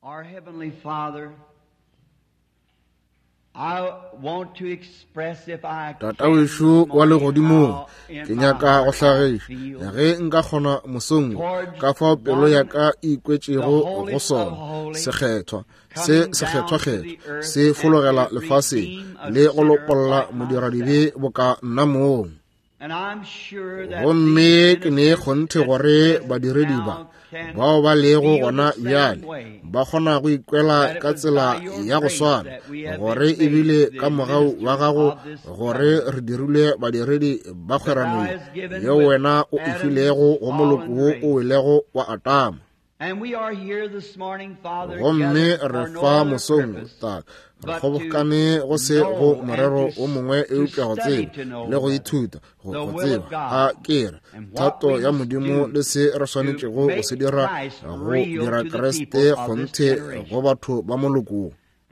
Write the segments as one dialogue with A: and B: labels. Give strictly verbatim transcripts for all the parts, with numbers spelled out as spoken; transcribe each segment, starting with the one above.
A: Our Heavenly Father, I want to express if I can
B: Tata wishu wale godimo ke nyaka go hlagisha ge nka khona mosong ka fa pelo ya ka ikwetšego go sona sekgethwa se sekgethwa kgetho se fologela lefase le go lopolla modiradibe boka nna moo gomme ke ne kgonthe gore badiredi ba bao ba lego gona bjale ba kgona go ikwela ka tsela ya go swana gore ebile ka mogau wa gago gore re dirile badiredi ba kgwerano yo wena o ifilego go moloko wo o welego wa Atama. Gomme re fa mosong ta re kgobokane go se go morero o mongwe e upša go tseba le go ithuta go tseba a kere thato ya modimo le se re swanetšego go se dira go dira Kriste kgonthe go batho ba molokong,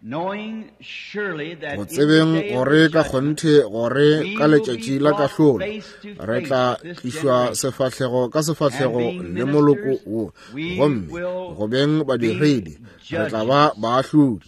B: go tsebeng gore ka kgonthe gore ka letšatši la kahlolo re tla tlišwa sefahlego ka sefahlego le moloko wo, gomme go beng badiredi re tla ba baahlodi.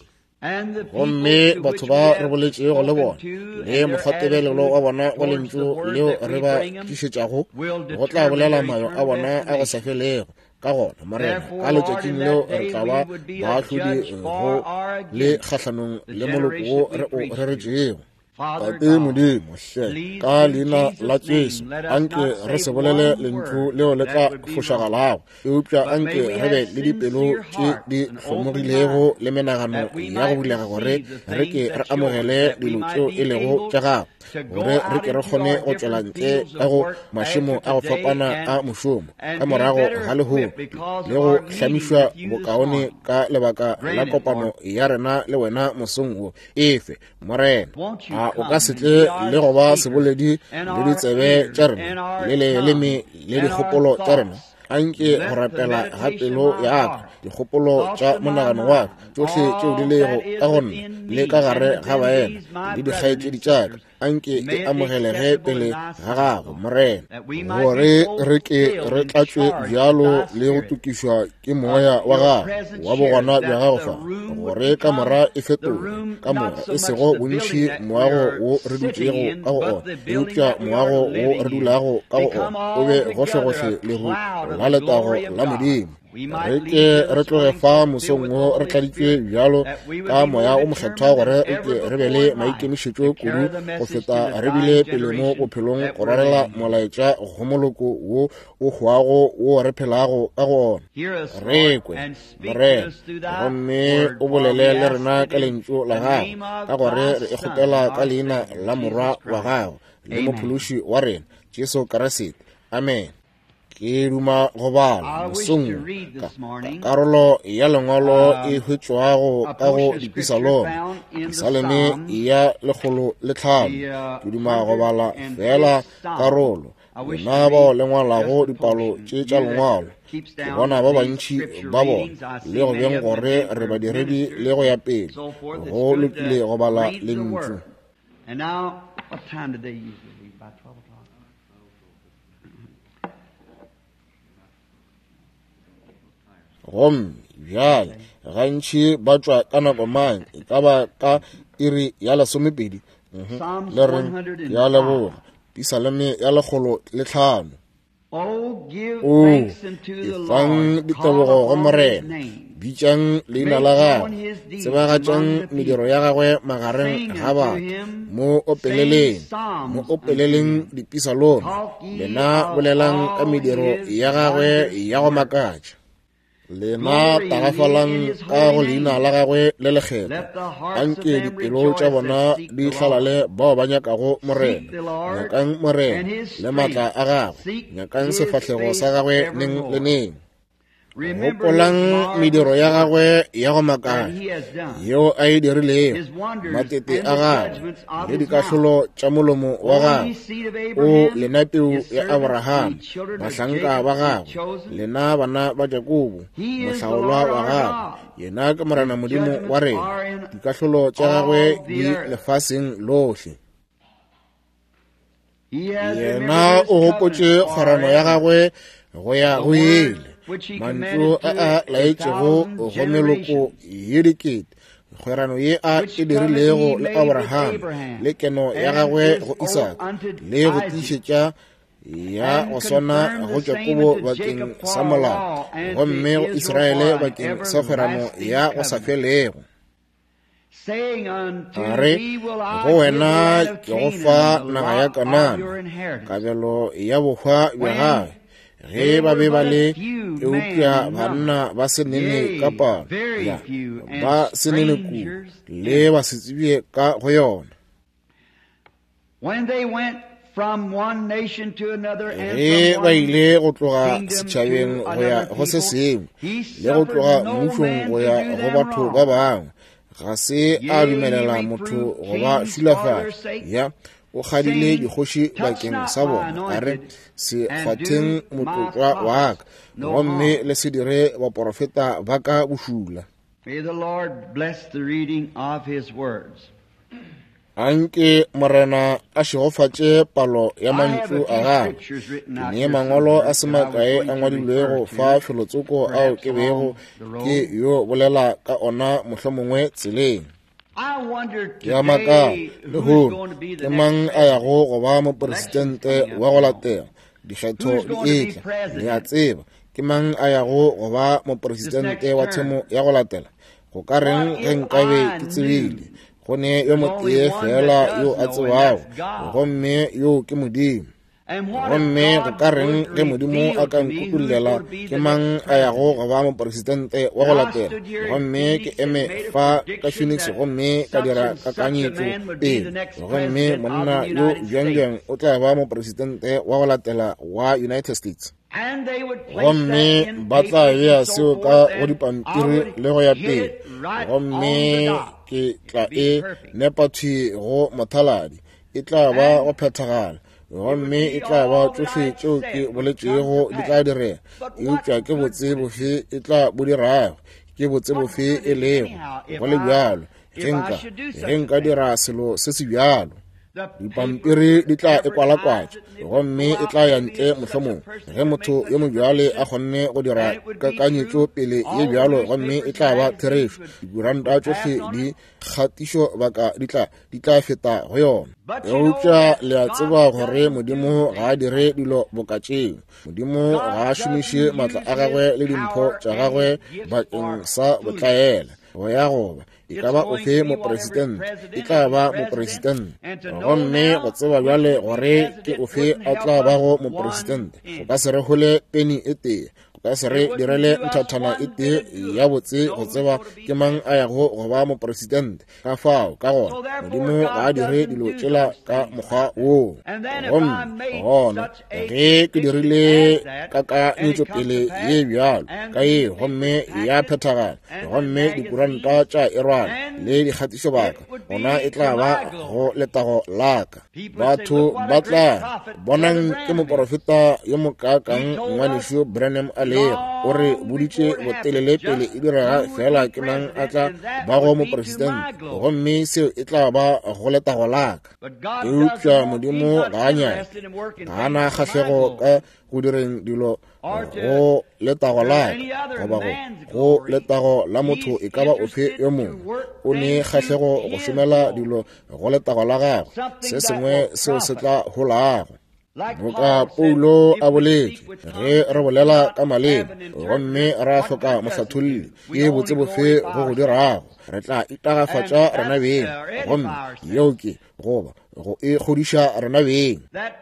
B: Gomme batho ba re boletšego le bona le mokgwatebelelo wa bona wa lentšu leo re ba tlišetšago go tla bolela mayo a bona a go sa felego ka gona marena ka letšatšing leo re tla ba baahlodi go le kgahlanong le moloko wo re o reretšego. Tate Modimo hle ka leina la Jesu anke re se bolele lentšu leo le tla fošagalago e upša anke re be le dipelo tše di hlomogilego le menagano ya go bulega gore re ke re amogele dilo tšeo e lego tša gago gore re ke re kgone go tšwela ntle ka go mašemo a go fapana a mošomo ka morago ga lehono le go hlamišwa bokaone ka lebaka la kopano ya rena le wena mosong wo efe morena a o ka setle le go ba seboledi le ditsebe tša rena le leleme le dikgopolo tša rena anke go rapela ga pelo ya ka dikgopolo tša monagano wa ka tšohle tšeo di lego ka gonna le ka gare ga baena le dikgaetšedi tša ka anke e amogelege pele ga gago morena gore re ke re tlatšwe bjalo le go tukišwa ke moya wa gago wa bogona bja gago fa gore ka mora e fetoge ka mora e sego bontši moago wo re dutšego ka go ona e upša moago wo re dulago ka go ona o be gohle-gohle lehu la letago la Modimo. Re ke re tloge fa mosong wo re tladitšwe bjalo ka moya o mokgethwa gore re ke re be le maikemišetšo kudu go feta re bile pele mo bophelong go rarela molaetša go moloko wo o hwago wo re phelago ka go ona. Re kwe morena gomme o bolele le rena ka lentšu la gago ka gore re ikgopela ka leina la morwa wa gago le mophološi wa rena Jesu Kriste. Amen. Ke duma go bala mosong ka karolo ya lengwalo e hwetšwago ka go dipisalone pisaleme ya lekgolo le tlhano ke duma go bala fela karolo bona bao le ngwalago dipalo tše tša lengwalo ke bona ba bantši ba bona le go beng gore re badiredi le go ya pele go lokile go bala lentšu.
A: And now, what time did they usually leave? About twelve o'clock?
B: Gomme bjale gantši ba tšwa ka nako mang e ka ba ka iri ya lesomepedi le reng ya leboga pisaleme ya lekgolo le tlhano.
A: Oh, give
B: o
A: thanks unto the
B: ifang
A: Lord.
B: ditebogo
A: Call
B: go
A: on
B: morena
A: his name.
B: bitšang leina la gagwe tsebagatšang mediro ya gagwe magareng ga batho mo opeleleng mo opeleleng dipisalone lena bolelang ka mediro ya gagwe ya go makatša lena tagafalang ka go leina la gagwe le lekgetho anke dipelo tša bona di hlalale bao ba nyakago morena nyakang morena le maatla a gagwe nyakang sefahlego sa gagwe neng le neng gopolang mediro ya gagwe ya go makatša yeo a e dirilego matete a gagwe le dikahlolo tša molomo wa gagwe o lena peu ya Abraham bahlanka ba gagwe lena bana ba Jakobo mohlaolwa wa gagwe yena ke morena Modimo wa rena dikahlolo tša gagwe di lefaseng lohle yena o gopotše kgorano ya gagwe go ya go ele mantlo a a laetšego go meloko ye dikete kgwerano ye a e dirilego le Abraham le keno ya gagwe go Isaka le go tiišetša ya go swana go Jakobo bakeng sa molao gomme go Israele bakeng sa kgwerano ya go sa felego a re go wena ke go fa naga ya Kanana kabelo ya bohwa bja gagwe ge ba be ba le eupša banna ba senene ka palo ya ba senene kudu le ba se tsebie ka go yona ge ba ile go tloga setšhabeng go ya go se sengwe le go tloga mmušong go ya go batho ba bangwe ga se a dumelela motho go ba šulafala ya o kgadile dikgoši bakeng sa bona a re se kgwatheng motlotlwa wa ka gomme le se dire baprofeta ba ka bošula anke morena a šegofatše palo ya mantšu a gagwe ke nee mangwalo a semakae a ngwadilwego fa felotsoko ao ke bego ke yo bolela ka ona mohlomongwe tseleng ya maka le hono ke mang a yago go ba mopresidente wa go latela dikgetho di etla le a tseba ke mang a yago go ba mopresidente wa tshemo ya go latela go ka reng ge nkabe ke tsebile go ne yo motee fela yo a tsebago gomme yo ke modimo gomme go ka reng ge modimo a ka nkutulela ke mang a yago go ba mopresidente wa go latela gomme ke eme fa ka Phoenix gomme ka dira kakanyetso pele gomme monna yo bjangbjang o tla ba mopresidente wa go latela wa United States gomme ba tla bea seo ka go dipampiri le go ya pele gomme ke tla e nepathui go mothaladi e tla ba go phethagala gomme e tla ba tsohle tšeo ke boletšego di tla direa eupša ke botse bofe e tla bo dirago ke botse bofe e lego go le bjalo ge nka dira selo se se bjalo dipampiri di tla e kwalakwatša gomme e tla ya ntle mohlomong ge motho yo mobjale a kgonne go dira kakanyetšo pele ye bjalo gomme e tla ba therešo dikuranta tšohle di kgatišo baka di tla feta go yona eupša le a tseba gore modimo ga a dire dilo bokatšeng modimo ga a šomiše maatla a gagwe le dimpho tša gagwe bakeng sa botlaela go ya goba e ka ba ofe mopresidente e tla ba mopresidente gomme go tseba bjale gore ke ofe a tla bago mopresidente go ka se re gole peni e tee go ka se re direle nthathana e tee ya botse go tseba ke mang a yago go ba mopresidente ka fao ka gona modimo ga a dire dilo tšela ka mokgwa woo gomme gona ge ke dirile kakanyetšo pele ye bjalo ka ye gomme ya phethagala gomme dikuranta tša erwa le dikgatišo baka gona e tla ba go letago laka batho ba tla bonang ke moprofeta yo mokaakang ngwanešo Branham a lego o re boditše botelele pele e direga fela ke mang a tla ba go mopresidente gomme seo e tla ba go letago laka eupša modimo ga a nyake ga a na kgahlego ka go direng dilo go letago laka goba go go letago la motho e ka ba ofe yo mongwe o ne kgahlego go šomela dilo go letago la gago se sengwe seo se tla golago moka Paulo a boletše ge re bolela ka maleba gomme ra hloka mohlatholli ye botse bofe go go dirago re tla itagafatša rena beng gomme yeo ke goba go e kgodiša rena beng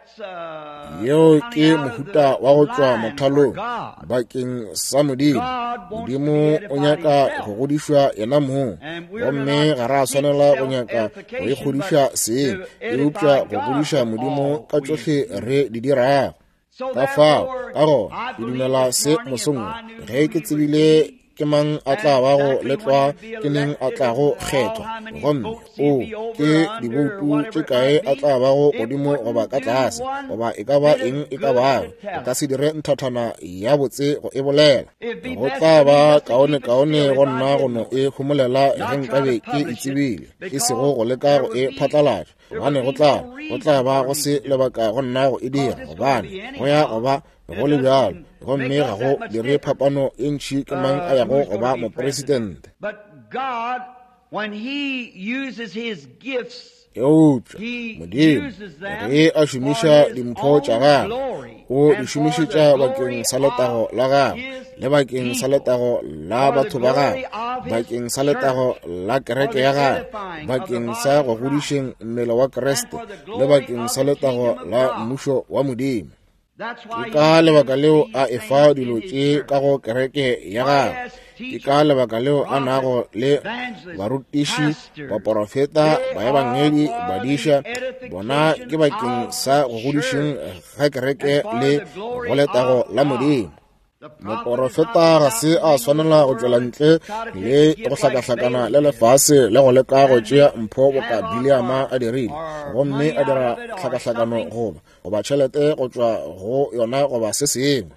B: yeo ke mohuta wa go tšwa mothalong bakeng sa modimo modimo o nyaka go godišwa yena moo gomme ga ra swanela go nyaka go e kgodiša seeng eupša go godiša modimo ka tšohle re di dirago ka fao ka go ke dumela se mosongwe ge ke tsebile ke mang a tla ba go letlwa ke neng a tla go kgethwa gomme o ke diboutu tše kae a tla ba go godimo goba ka tlase goba e ka ba eng e ka bago e ka se dire nthathana ya botse go e bolela go tla ba kaone-kaone go nna gono e homolela ge nkabe ke itsebile e sego go leka go e phatlalatša gobane go tla go tla ba go se lebaka go nna go e dira gobane go ya go ba go le bjalo gomme ga go dire phapano e ntši ke mang a yago go ba mopresidente.
A: But God, when He uses His gifts,
B: eupša modimo ge a šomiša dimpho tša gagwe o di šomišetša bakeng sa letago la gagwe le bakeng sa letago la batho ba gagwe, bakeng sa letago la kereke ya gagwe, bakeng sa go godišeng mmele wa Kriste le bakeng sa letago la mmušo wa modimo. Ke ka lebaka leo a efa dilo tše ka go kereke ya gagwe, ke ka lebaka leo a nago le barutiši, baprofeta, baebangedi, badiša, bona ke bakeng sa go godišeng ga kereke le go letago la modimo. Moprofeta ga se a swanela go tšwela ntle le go hlakahlakana le lefase le go leka go tšea mpho boka biliama a dirile, gomme a dira hlakahlakano goba goba tšhelete go tšwa go yona goba se sengwe.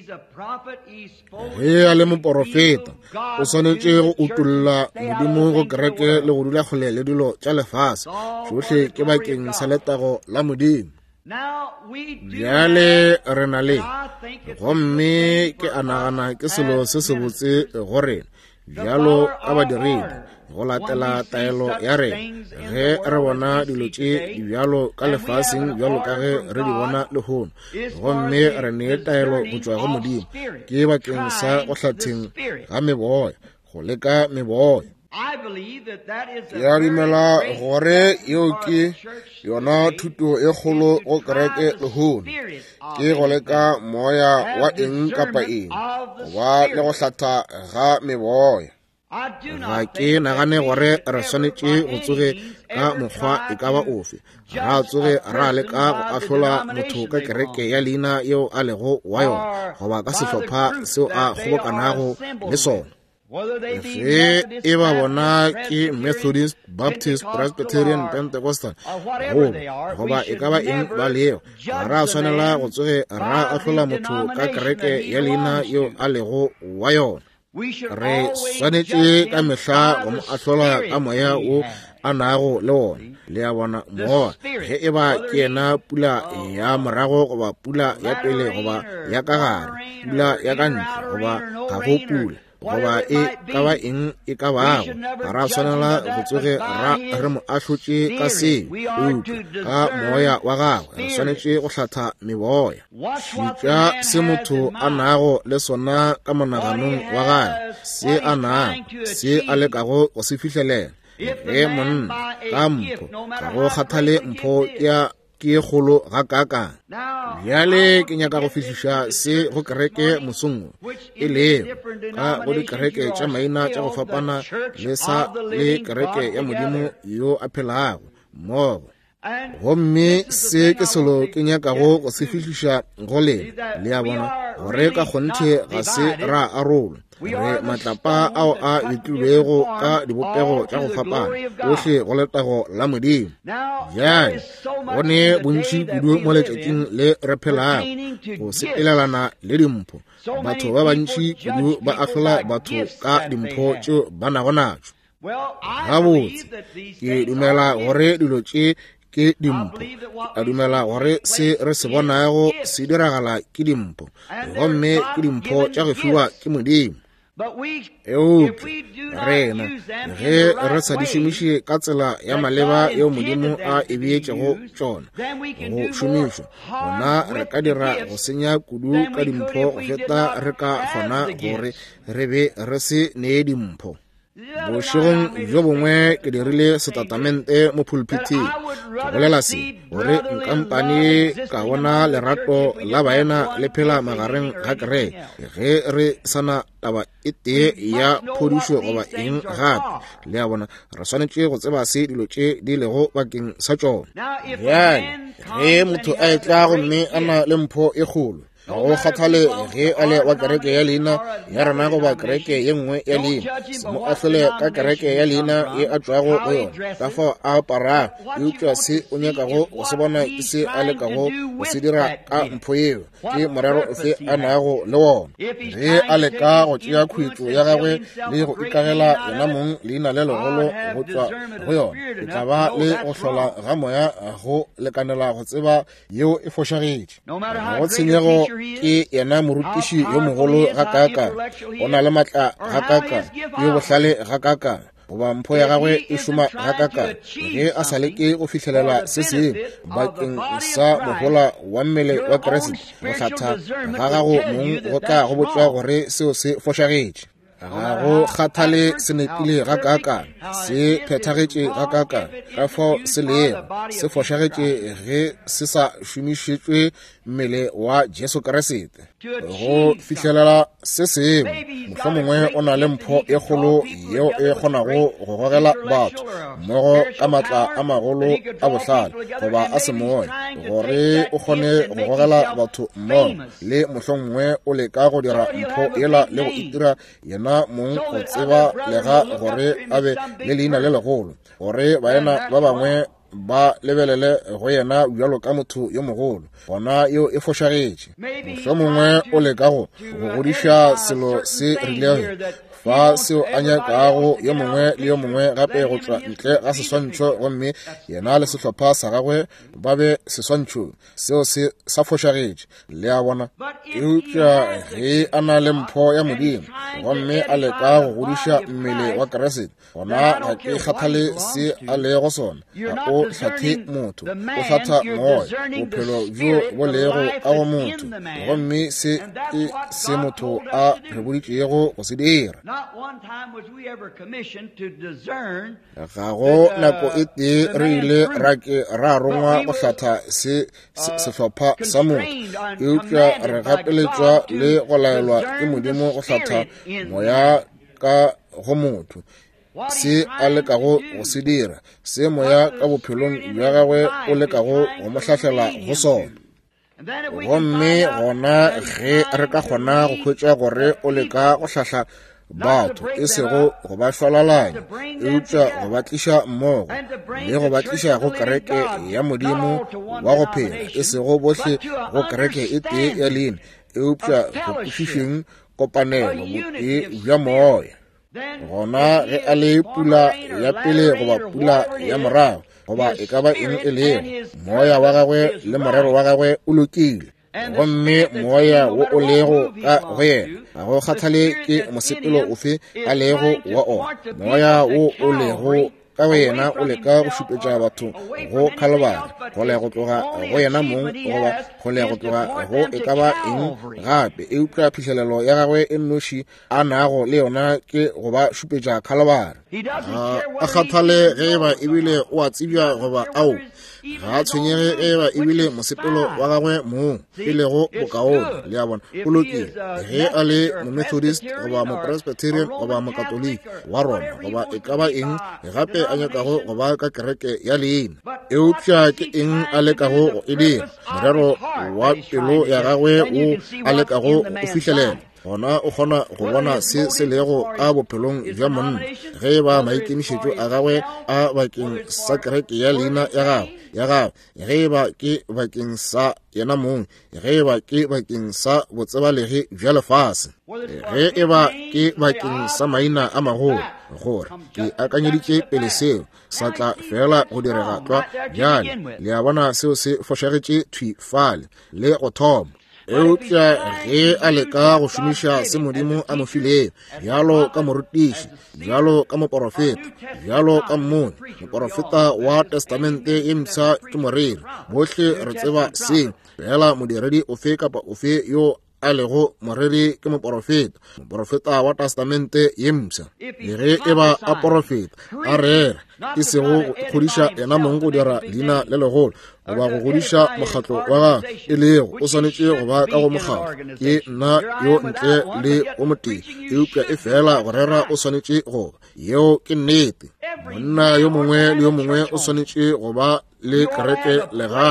B: Ge a le moprofeta o swanetše go utulla modimo go kereke le go dula kgole le dilo tša lefase tšohle ke bakeng sa letago la modimo. Bjale re na le gomme ke a nagana ke selo se se botse gore bjalo a badiredi go latela taelo ya rena ge re bona dilo tše dibjalo ka lefaseng bjalo ka ge re di bona lehono, gomme re nee taelo go tšwa go modimo ke bakeng sa go hlatheng ga meboya go leka meboya. Ke a dumela gore yeo ke yona thuto e kgolo go kereke lehono, ke go leka moya wa eng kapa eng goba le go hlatha ga meboya. Ga ke nagane gore re swanetše go tsoge ka mokgwa e ka ba ofe, ra tsoge ra leka go ahlola motho ka kereke ya leina yeo a lego wa yona goba ka sehlopha seo a kgobokanago le sona. Ge e ba bona ke Methodist, Baptist, Presbyterian, Pentecostal goba e ka ba eng ba leo, ga ra swanela go tsoge ra ahlola motho ka kereke ya leina yeo a lego wa yona. Re swanetše ka mehla go mo ahlola ka moya o a nago le wona, le ya bona moya ge e ba ke yena pula ya morago goba pula ya pele goba ya ka gare, pula ya ka ntle goba ga go pula goba e ka ba eng e ka bago, ga ra swanela go tsoge ra re mo ahlotše ka seo ka moya wa gagwe. Re swanetše go hlatha meboya, šitša se motho a nago le sona ka monaganong wa gagwe, se a nago se a lekago go se fihlelela. Ge monna ka mpho ga go kgathale mpho ya ke kgolo ga kakang. Bjale ke nyaka go fihliša se go kereke mosong e leo ka go dikereke tša maina tša go fapana le sa le kereke ya modimo yo a phelago mmogo. Gomme se ke selo ke nyakago go se fihliša go lena le ya bona gore ka kgonthe ga se ra arola re matlapa ao a betlilwego ka dibopego tša go fapana ohle go letago la modimo. Bjale bone bontši kudu mo letšatšing le re phelago go sepelelana le dimpho, batho ba bantši kudu ba ahlola batho ka dimpho tšeo ba nago natšo. Gabotse ke dumela gore dilo tše ke dimpho, a dumela gore se re se bonago se diragala ke dimpho, gomme ke dimpho tša go fiwa ke modimo. Eupša rena ge re sa di šomiše ka tsela ya maleba yeo modimo a e beetšego tšona go šomišwa, gona re ka dira go senya kudu ka dimpho go feta re ka kgona gore re be re se nee dimpho. Bošegong jo bongwe ke dirile setatamente mo pulpiting ke bolela se gore nkampane ka bona lerato la baena le phela magareng ga kereke ge re sana taba e tee ya phodišo goba eng gape, le ya bona re swanetše go tseba se dilo tše di lego bakeng sa tšona. Bjale ge motho a etla gomme a na le mpho e kgolo, o khathale ge ale wa kereke ya leina ya rena go ba kereke ye nngwe ya leina mo atlele ka kereke ya leina e a tswago go yona ka fa a para yo tswa se o nyaka go o se bona se ale ka go o se dira ka mpho eo ke morero se a nago le wona ge ale ka go tšea khwitso ya gagwe le go ikagela yena mong leina le legolo go tswa go yona e tla ba le go hlola ga moya go lekanela go tseba yeo e fošagetše go tshenyego ke yena morutiši yo mogolo ga kaka o na le matla ga kaka yo bohlale ga kaka goba mpho ya gagwe e šoma ga kaka ge a sa leke go fitlhelela se se bakeng sa mogola wa mmele wa keresete go hlatha ga gago mong go tla go botswa gore seo se fošagetše ga go kgathale se nepile ga kaka se phethagetše ga kaka ka fao se lego se fošagetše ge se sa šomišitšwe mmele wa Jesu Keresete go fitlhelela se sengwe mohlomongwe o na le mpho e kgolo yeo e kgonago go gogela batho mmogo ka matla a magolo a bohlale goba a semoya gore o kgone go gogela batho mmogo le mohlomongwe o leka go dira mpho ela le go itira yena mong go tseba lega gore a be le leina le legolo gore baena ba bangwe ba lebelele go yena bjalo ka motho yo mogolo gona yo e fošagetše mohlomongwe o leka go godiša selo se rilego fa seo a nyakago yo mongwe le yo mongwe gape go tšwa ntle ga seswantšho gomme yena le sehlopha sa gagwe ba be seswantšho seo se sa fošagetše le a bona eupša ge a na le mpho ya modimo gomme a leka go godiša mmele wa keresete gona ga ke kgathale se a lego sona ga o hlathe motho o hlatha moya bophelo bjo bo lego a go motho gomme se ke se motho a re boditšego go se dira ga go nako e tee re ile ra ke ra rongwa go hlatha se sehlopha sa motho eupša re gapeletswa le go laelwa ke modimo go hlatha moya ka go motho se a lekago go se dira se moya ka bophelong bja gagwe o lekago go mo hlahlela go sona gomme gona ge re ka kgona go hwetša gore o leka go hlahla batho e sego go ba hlolalanya eupša go ba tliša mmogo le go ba tliša go kereke ya modimo wa go phela e sego bohle go kereke e tee ya leina eupša go kwešišeng kopanelo botee bja moya gona ge a le pula ya pele goba pula ya morago goba e ka ba eng e lego moya wa gagwe le morero wa gagwe o lokile gomme moya wo o lego ka go yena ga go kgathale ke mosepelo ofe a lego wa ona moya wo o lego ka go yena o leka go šupetša batho go Calvary go le go tloga go yena mong goba go le go tloga go e ka ba eng gape eupša phihlelelo ya gagwe e nnoši a nago le yona ke go ba šupetša Calvary a kgathale ge ba ebile o a tsebja goba ao ga a tshwenyege ge ba ebile mosepelo wa gagwe moo e lego bokaone le a bona o lokile ge a le mo-Methodist goba mo-Presbyterian goba mo-Catholic wa rona goba e ka ba eng gape a nyakago go ba ka kereke ya leina eupša ke eng a lekago go e dira morero wa pelo ya gagwe o a lekago go fitlhelela gona o kgona go bona se se lego ka bophelong bja monna ge ba maikemišetšo a gagwe a bakeng sa kereke ya leina ya gagwe ya gagwe ge ba ke bakeng sa yena mong ge ba ke bakeng sa botsebalegi bja lefase ge e ba ke bakeng sa maina a magolo gore ke akanyeditše pele seo sa tla fela go direga twa bjale le a bona seo se fošagetše thwifale le go thoma eupša ge a leka go šomiša se modimo a mo filego bjalo ka morutiši bjalo ka moprofeta bjalo ka mmone moprofeta wa testamente ye msa ke moriri bohle re tseba se fela modiredi ofe kapa ofe yo a lego moriri ke moprofeta moprofeta wa testamente ye msa le ge e ba a profeta a rera e sego kgodiša yena mong go dira leina le legolo goba go godiša mokgatlo wa ga e lego o swanetše go ba ka go mokgatlo ke nna yo ntle le o motee eupša e fela go rera o swanetše goba yeo ke nnete monna yo mongwe le yo mongwe o swanetše go ba le kereke legae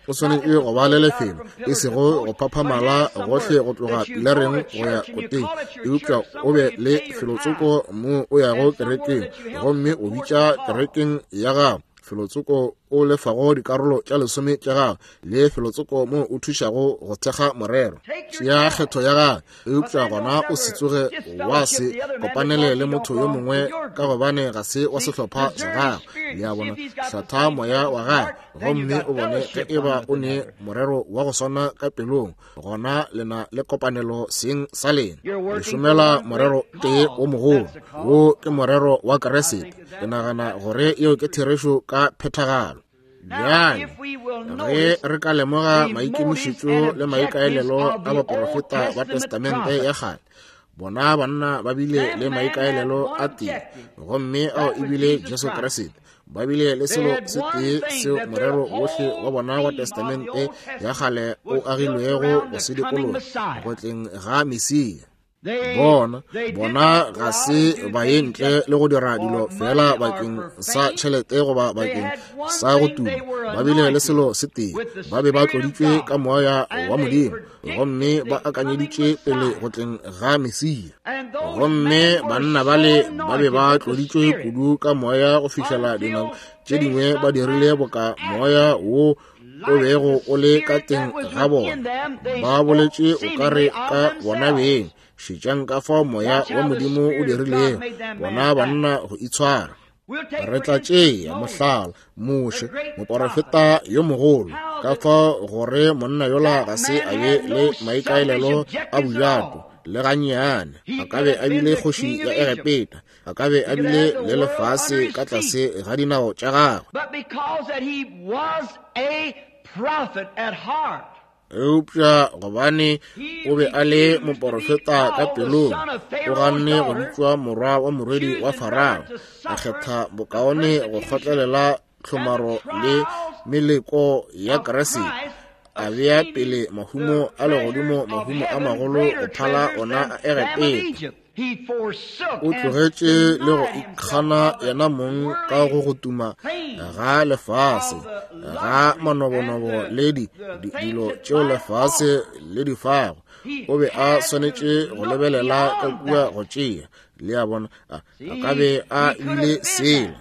B: o swanetše go ba le lefelo e sego go phaphamala gohle go tloga pilareng go ya koteng eupša o be le felotsoko mo o yago kerekeng gomme o bitša kerekeng ya gago felotsoko o lefago dikarolo tša lesome tša gago le felotsoko mo o thušago go thekga morero tšea kgetho ya gago eupša gona o se tsoge wa se kopanele le motho yo mongwe ka gobane ga se wa sehlopha sa gago le a bona hlatha moya wa gago gomme o bone ge e ba o ne morero wa go swana ka pelong gona lena le kopanelo seng sa lena le šomela morero tee o mogolo wo ke morero wa keresete ke nagana gore eo ke therešo ka phethagalo bjale ge re ka lemoga maikemišetšo le maikaelelo a baprofeta ba testamente ya kgale bona banna ba bile le maikaelelo a tee gomme ao e bile Jesu Kriste ba bile le selo se tee seo morero wohle wa bona wa testamente ya kgale o agilwego go se dikologa go tleng ga Mesia bona bona ga se ba ye ntle le go dira dilo fela bakeng sa tšhelete goba bakeng sa go tuma ba bile le selo se tee ba be ba tloditšwe ka moya wa Modimo gomme ba akanyeditše pele go tleng ga Mesia gomme banna bale ba be ba tloditšwe kudu ka moya go fihlela dinako tše dingwe ba dirile boka moya wo o bego o le ka teng ga bona ba boletše o kare ka bona beng šitšang ka fa moya wa Modimo o dirilego bona banna go itshwara re tla tšea mohlala Moshe moprofeta yo mogolo ka fa gore monna yola ga se a be le maikaelelo a bojato le gannyane a ka be a bile kgoši ya Egepeta a ka be a bile le lefase ka tlase ga dinao tša gagwe eupša gobane o be a le moprofeta ka pelong o ganne go bitšwa morwa wa morwedi wa Farao a kgetha bokaone go kgotlelela tlhomaro le meleko ya Keresete a bea pele mahumo a legodimo mahumo a magolo go phala ona a Egepeta o tlogetše le go ikgana yena mong ka go go tuma ga lefase ga manobonobo le dilo tšeo lefase le difago o be a swanetše go lebelela ka kua go tšea le a bona a ka be a ile selo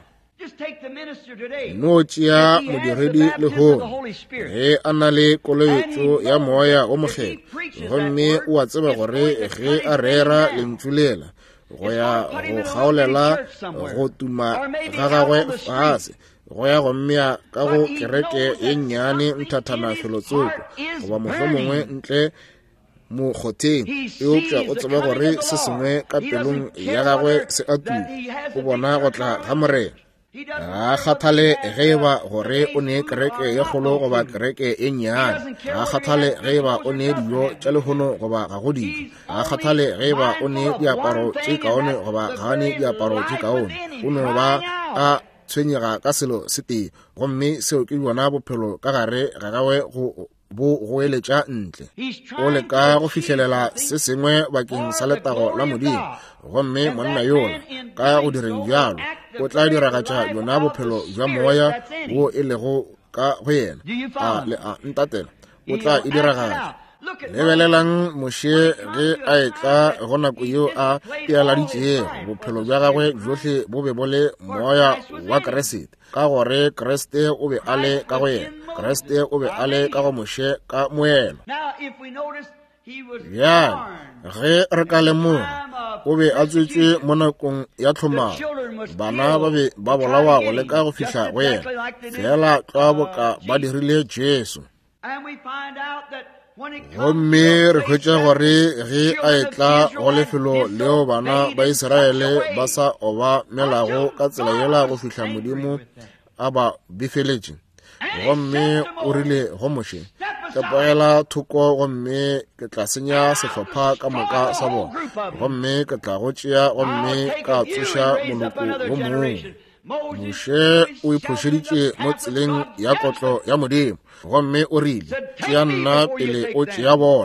B: no tšea modiredi le hono ge a na le kolobetšo ya moya o mokgelo gomme o a tseba gore ge a rera lentšu lela go ya go kgaolela go tuma ga gagwe fase go ya go mmea ka go kereke ye nnyane nthathana felotsoko goba mohlomongwe ntle mo kgotheng eupša o tseba gore se sengwe ka pelong ya gagwe se a tuma o bona go tla ga morena ga kgathale ge ba gore o ne kereke ye kgolo goba kereke e nnyane ga kgathale ge ba o ne dijo tša lehono goba ga go dijo ga kgathale ge ba o ne diaparo tše kaone goba ga ne diaparo tše kaone o no ba a tshwenyega ka selo se tee gomme seo ke bona bophelo ka gare ga gagwe go bo go eletša ntle o leka go fihlelela se sengwe bakeng sa letago la Modimo gomme monna yola ka go direng bjalo o tla diragatša yona bophelo jwa moya wo e lego ka go yena a le a ntatela o tla e diragatša lebelelang Moshe ge a etla go nako yo a pialaditšego bophelo bja gagwe bjohle bo be bo le moya wa Keresete ka gore Kriste o be a le ka go yena Kriste o be a le ka go Moshe ka moelo bjale ge re ka lemoga o be a tswetšwe mo nakong ya tlhomamo bana ba be ba bolawa go leka go fihla go yena fela tloa boka ba dirile Jesu gomme re hwetša gore ge a etla go lefelo leo bana ba Iseraele ba sa oba melago ka tsela yela go fihla Modimo a ba befeletše gomme o rile go Moshe ke poela thoko gomme ke tla senya sehlopha ka moka sa bona gomme ke tla go tšea gomme ka tsoša moloko wo mongwe Moshe o iphošeditše mo tseleng ya kotlo ya Modimo gomme o rile tšea nna pele o tšea bona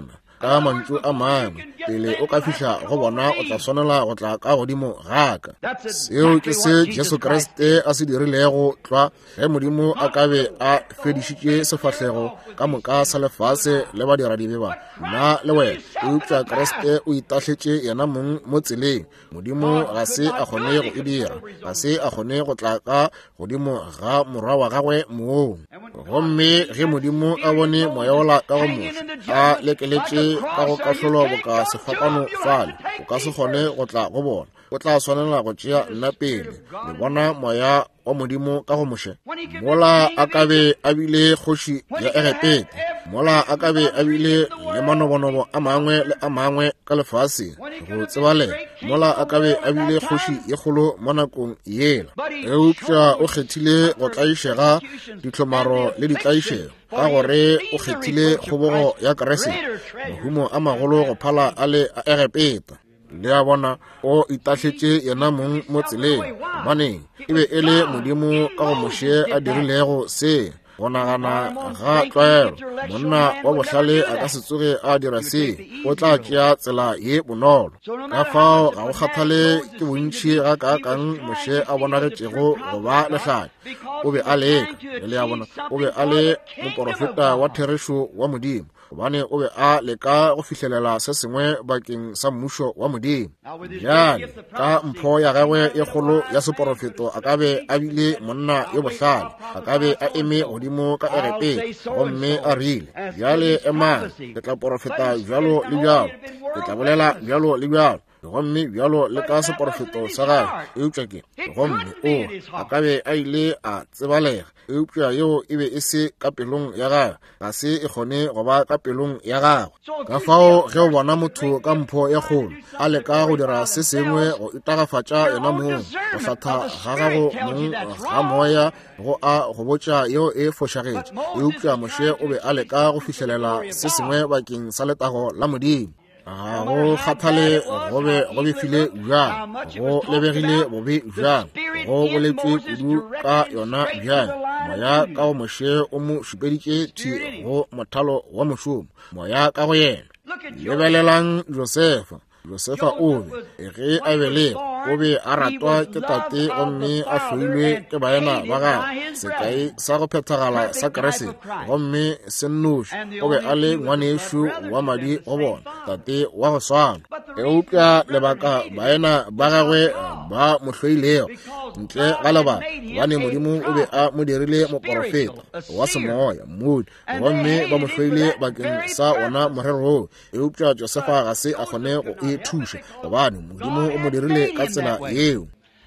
B: ka mantšu a mangwe pele o ka fihla go bona o tla swanela go tla ka godimo gaka. Seo ke se Jesu Kriste a se dirilego tlwa ge Modimo a ka be a fedišitše sefahlego ka moka sa lefase le badiradibe ba. Nna le wena eupša Kriste o itahletše yena mong mo tseleng. Modimo ga se a kgone go e dira, ga se a kgone go tla ka godimo ga morwa wa gagwe moong. Gomme ge Modimo a bone moya ola ka go moša a lekeletše ka go kahlolo bo ka sefapano fale, o ka se kgone go tla go bona. O tla swanela go tšea nna pele le bona moya wa Modimo ka go moše. Mola a ka be a bile kgoši ya Egepete, mola a ka be a bile le manobonobo a mangwe le a mangwe ka lefase go tsebalela, mola a ka be a bile kgoši ye kgolo mo nakong yela. Eupša o kgethile go tlaišega dihlomaro le ditlaišego ka gore o kgethile kgobogo ya Kreste, mohumo a magolo go phala a le a Egepeta. Le a bona o itahletše yena mong mo tseleng, maneng e be e le Modimo ka go moše a dirilego se. Go nagana ga tlwaelo, monna wa bohlale a ka se tsoge a dira se, o tla tšea tsela ye bonolo. Ka fao ga go kgathale ke bontši ga ka kang moše a bonagetšego go ba lehlanya, o be a leka le a bona o be a le moprofeta wa therešo wa Modimo, gobane o be a leka go fihlelela se sengwe bakeng sa mmušo wa Modimo. Bjale ka mpho ya gagwe e kgolo ya seprofeto a ka be a bile monna yo bohlale, a ka be a eme godimo ka Egepete, gomme a rile, bjale emang ke tla profeta bjalo le bjalo, ke tla bolela bjalo le bjalo, gomme bjalo le ka seprofeto sa gagwe. Eupša ke gomme o a ka be a ile a tsebalega, eupša yeo e be e se ka pelong ya gagwe, ga se e kgone go ba ka pelong ya gagwe. Ka fao ge o bona motho ka mpho e kgolo a leka go dira se sengwe go itagafatša yena mong, go hlatha ga gago mong ga moya go a go botša yeo e fošagetše, eupša moše o be a leka go fihlelela se sengwe bakeng sa letago la Modimo. Ga go kgathale go be go befile bjang, go lebegile bobe bjang, go boletšwe kudu ka yona bjang, moya ka go moše o mo šupeditše thi go mothalo wa mošomo, moya ka go yena. Lebelelang Josefa, Josefa o be ge a bele o be a ratwa ke tate gomme a hloilwe ke baena ba gagwe, sekai sa go phethagala sa Kriste, gomme sennoši o be a le ngwanešo wa madi go bona, tate wa go swana. Eupša lebaka baena ba gagwe ba mo hloilego ntle ga lebaka, gobane Modimo o be a mo dirile moprofeta wa semoya mmodi, gomme ba mo hloile bakeng sa ona morero. Eupša Josefa ga se a kgone go e thuša, gobane Modimo o mo dirile ka tsela yeo.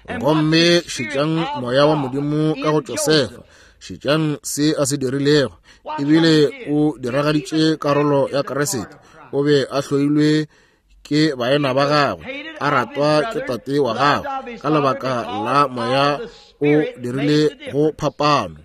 B: Gomme šitšang moya wa Modimo ka go Josefa, šitšang se a se dirilego, ebile o diragaditše karolo ya Kriste, o be a hloilwe ke baena ba gagwe, a ratwa ke tate wa gagwe ka lebaka la moya o dirile go phapano.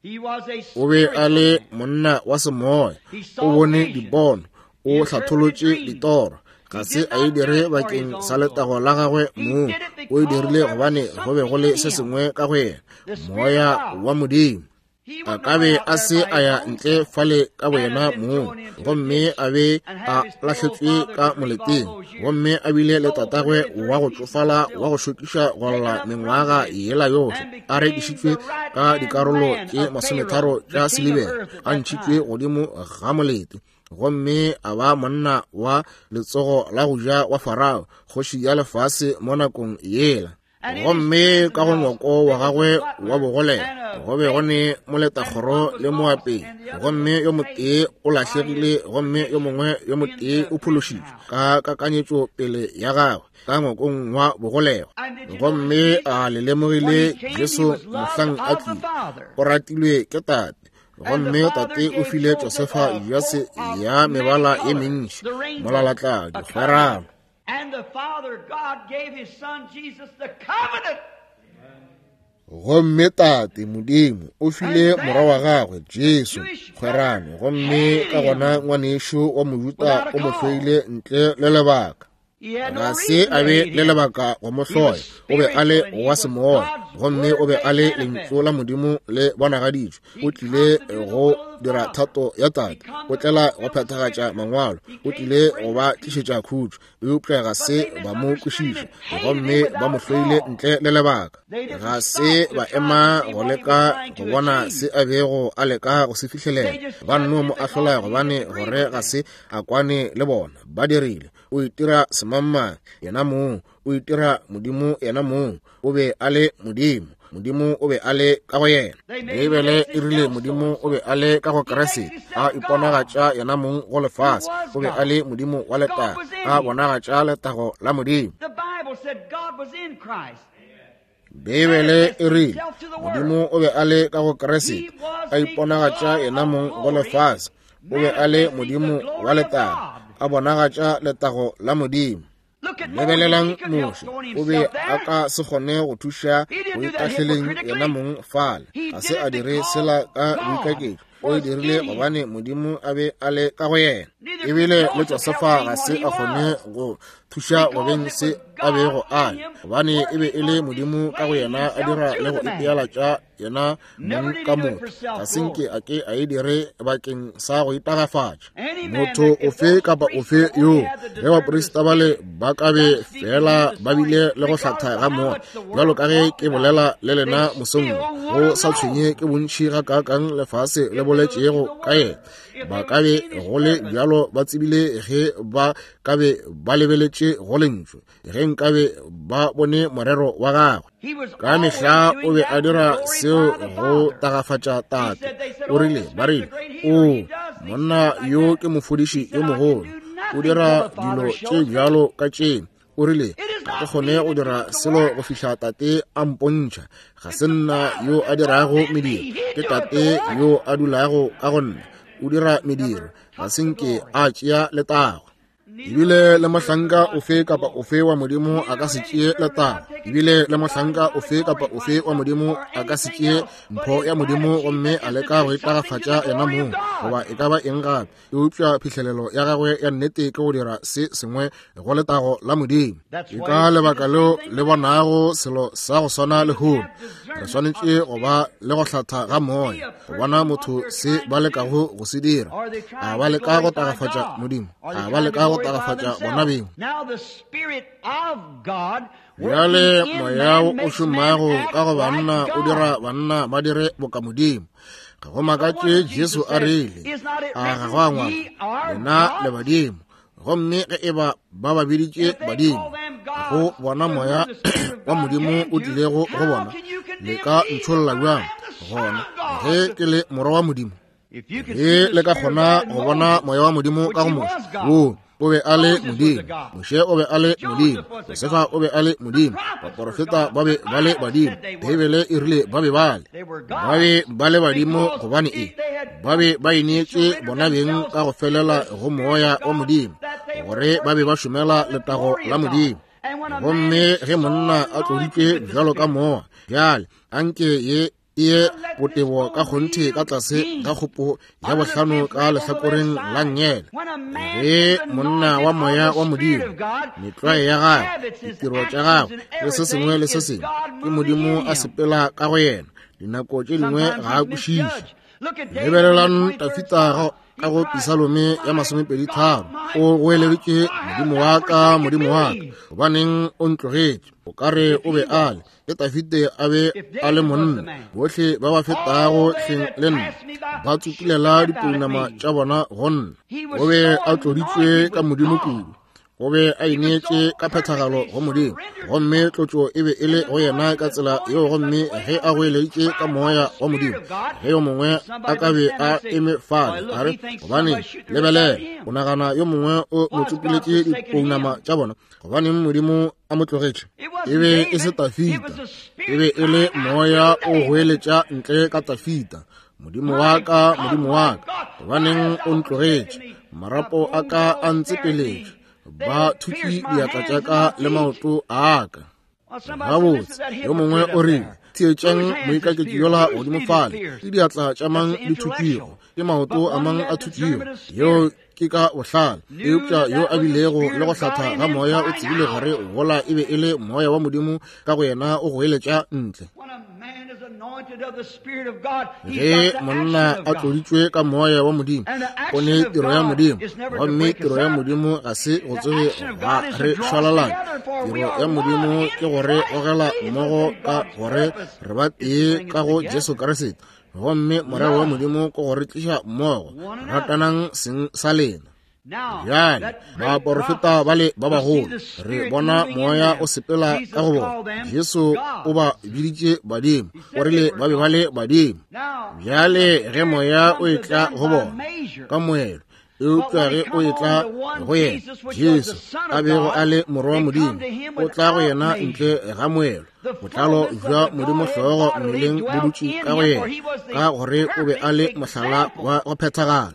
B: O be a le monna wa semoya, o bone dipono, o hlatholotše ditoro, ga se a e dire bakeng sa letago la gagwe moo, o e dirile gobane go be go le se sengwe ka go yena, moya wa Modimo. A ka be a se a ya ntle fale ka boyena moo, gomme a be a lahletšwe ka moleteng, gomme a bile le tatagwe wa go tsofala wa go šokiša go lla mengwaga yela yohle, a rekišitšwe ka dikarolo tše masometharo tša silibere, a ntšhitšwe godimo ga molete, gomme a ba monna wa letsogo la go ja wa Farao, kgoši ya lefase mo nakong yela. Gomme ka go ngwako wa gagwe wa bogolela, go be gone moletakgoro le moapei, gomme yo motee o lahlegile, gomme yo mongwe yo motee o phološitšwe ka kakanyetšo pele ya gagwe ka ngwakong wa bogolego. Gomme a le lemogile Jesu mohlang a tlile, o ratilwe ke tate, gomme tate o file Josefa jase ya mebala e mentši, molalatla dikgwerano.
A: And the Father God gave His Son Jesus the covenant.
B: Gomme tate Modimo o file morwa wa gagwe Jesu kgwerano, gomme ka gona ngwanešo wa mojuta o mo hloile ntle le lebaka. ga se a be le lebaka wa mohloya o be a le wa semoya gomme o be a le lentso la modimo le bonagaditšwe o tlile go dira thato ya tate o tlela go phethagatša mangwalo o tlile go ba tlišetša khutšo eupša ga se ba mo kwešiše gomme ba mo hloile ntle le lebaka ga se ba ema go leka go bona se a bego a leka go se fitlhelela ba nno mo a hlolaya gobane gore ga se a kwane le bona ba dirile o itira semamma yena mong o itira modimo yena mong o be a le modimo modimo o be a le ka go yena bibele e rile modimo o be a le ka go keresete a iponagatša yena mong go lefase o be a le modimo wa letago a bonagatša letago la modimo bibele e rile modimo o be a le ka go keresete a iponagatša yena mong go lefase o be a le modimo wa letago a bonagatša letago la modimo lebelelang mose o be a ka se kgone go thuša go itahleleng yena mong fale ga se a dire sela ka boikaketšo o e dirile gobane modimo a be a le ka go yena ebile le josefa ga se a kgone go thuša gobeng se a bego ale gobane e be e le modimo ka go yena a dira le go ipealatša yena mong ka motho ga senke a ke a e dire bakeng sa go itagafatša motho ofe kapa ofe yo ge baporista bale ba ka be fela ba bile le go hlatha ga moya bjalo ka ge ke bolela le lena mosong go sa tshwenye ke bontši ga kakang lefase le boletšego ka yena ba ka be go le bjalo ba tsebile ge ba ka be ba lebeletše go lentšwe ge nka be ba bone morero wa gagwe ka mehla o be a dira seo go tagafatša tate o rile ba rile o monna yo ke mofodiši yo mogolo o dira dilo tše bjalo ka tšene o rile ga ke kgone go dira selo go fihla tate a mpontšha ga se nna yo a dirago mediro ke tate yo a dulago ka go nna o dira mediro ga senke a tšea letago ebile le mohlanka ofe kapa ofe wa modimo a ka se tšee letago ebile le mohlanka ofe kapa ofe wa modimo a ka se tšee mpho ya modimo gomme a leka go itagafatša yena mong goba e ka ba eng gape e upša phihlelelo ya gagwe ya nnete ke go dira se sengwe go letago la modimo e ka lebaka leo le bonago selo sa go swana le hono re swanetše go ba le go hlatha ga moya go bona motho se ba lekago go se dira a ba leka go tagafatša modimo a ba leka go tagafatša bona beng bjale moya o šomago ka go banna o dira banna ba dire boka modimo ga go makatše jesu a rile a ga go angwa lena le badimo gomme ge e ba ba ba biditše badimo go bona moya wa modimo o tlilego go bona le ka ntšholola bjang gona ge ke le morwa wa modimo ge le ka kgona go bona moya wa modimo ka go moša o o be a le modimo moše o be a le modimo josefa o be a le modimo baporofeta ba be ba le badimo bibele e rile ba be bale ba be ba le badimo gobane e ba be ba ineetše bona beng ka go felela go moya wa modimo gore ba be ba šomela letago la modimo gomme ge monna a tloditše bjalo ka mowa bjale anke ye ye botebo ka kgonthe ka tlase ga kgopo ya bohlano ka lehlakoreng la nnyele ge monna wa moya wa modimo metlae ya gagwe ditiro tša gagwe le se sengwe le se sengwe ke modimo a sepela ka go yena dinako tše dingwe ga a kwešiše lebelelang tafita ka go pisalome ya masomepedi tharo o goeleditše modimo wa ka modimo wa ka gobaneng o ntlogetše o ka re o be ale le tafite a be a le monna bohle ba ba fetago hleng le nna ba tsukilela dipounama tša bona go nna o be a tloditšwe ka modimo kudu o be a ineetše ka phethagalo go modimo gomme tlotšo e be e le go yena ka tsela yeo gomme ge a goeleditše ka moya wa modimo ge yo mongwe a ka be a eme fale a re gobane lebelela o nagana yo mongwe o mo tsukiletše dipounama tša bona gobane modimo a mo tlogetše e be e se tafita e be e le moya o goeletša ntle ka tafita modimo wa ka modimo wa ka gobaneng o ntlogetše marapo a ka a ntsepeletše ba thuti diatla tša ka le maoto a ka gabotse yo mongwe o reng tietseng moikaketsi yola godimo fale ke diatla tša mang le thutego ke maoto a mang a thutego yo ke ka bohlale eupša yo a bilego le go hlatha ga moya o tsebile gore o gola e be e le moya wa modimo ka go yena o go eletša ntle ge monna a tloditšwe ka moya wa modimo o ne tiro ya modimo gomme tiro ya modimo ga se go tsebe ga re šwalalane tiro ya modimo ke gore gogela mmogo ka gore re ba tee ka go Jesu Kriste gomme morero wa modimo ke gore tliša mmogo ratanang seng sa lena bjale baporofeta ba le ba bagolo re bona moya o sepela ka go bona Jesu o ba biditše badimo o rile ba be ba le badimo bjale ge moya o etla go bona ka moelo eupša ge o etla go yena Jesu a bego a le morwa wa modimo o tla go yena ntle ga moelo botlalo jwa modimo hlogo mmeleng bo dutše ka go yena ka gore o be a le mohlala wa phethagalo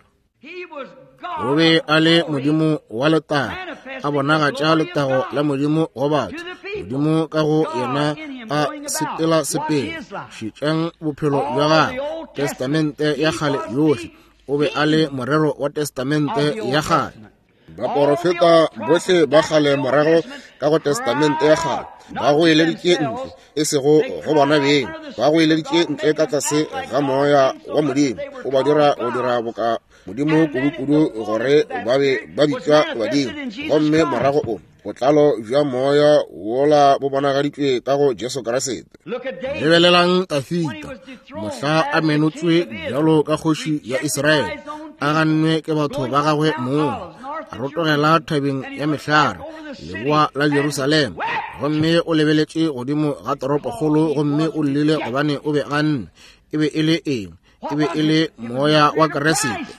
B: o be a le modimo wa letago a bonagatša letago la modimo go batho modimo ka go yena a sepela sepele šitšang bophelo bja gagwe testamente ya kgale yohle o be a le morero wa testamente ya kgale baporofeta bohle ba kgale morago ka go testamente ya kgale ba go eleditše ntle e sego go bona beng ba go eleditše ntle ka tlase ga moya wa modimo o ba dira o dira boka modimo kudu-kudu gore ba be ba bitšwa badimo gomme morago o botlalo jwa moya wola bo bonagaditšwe ka go Jesu Kriste lebelelang Dafita mohla a menotswe bjalo ka kgoši ya Israele a gannwe ke batho ba gagwe moo a rotogela thabeng ya mehlare leboa la Jerusalema gomme o lebeletše godimo ga toropokgolo gomme o llele gobane o be ganne e be e le eng e be e le moya wa Kriste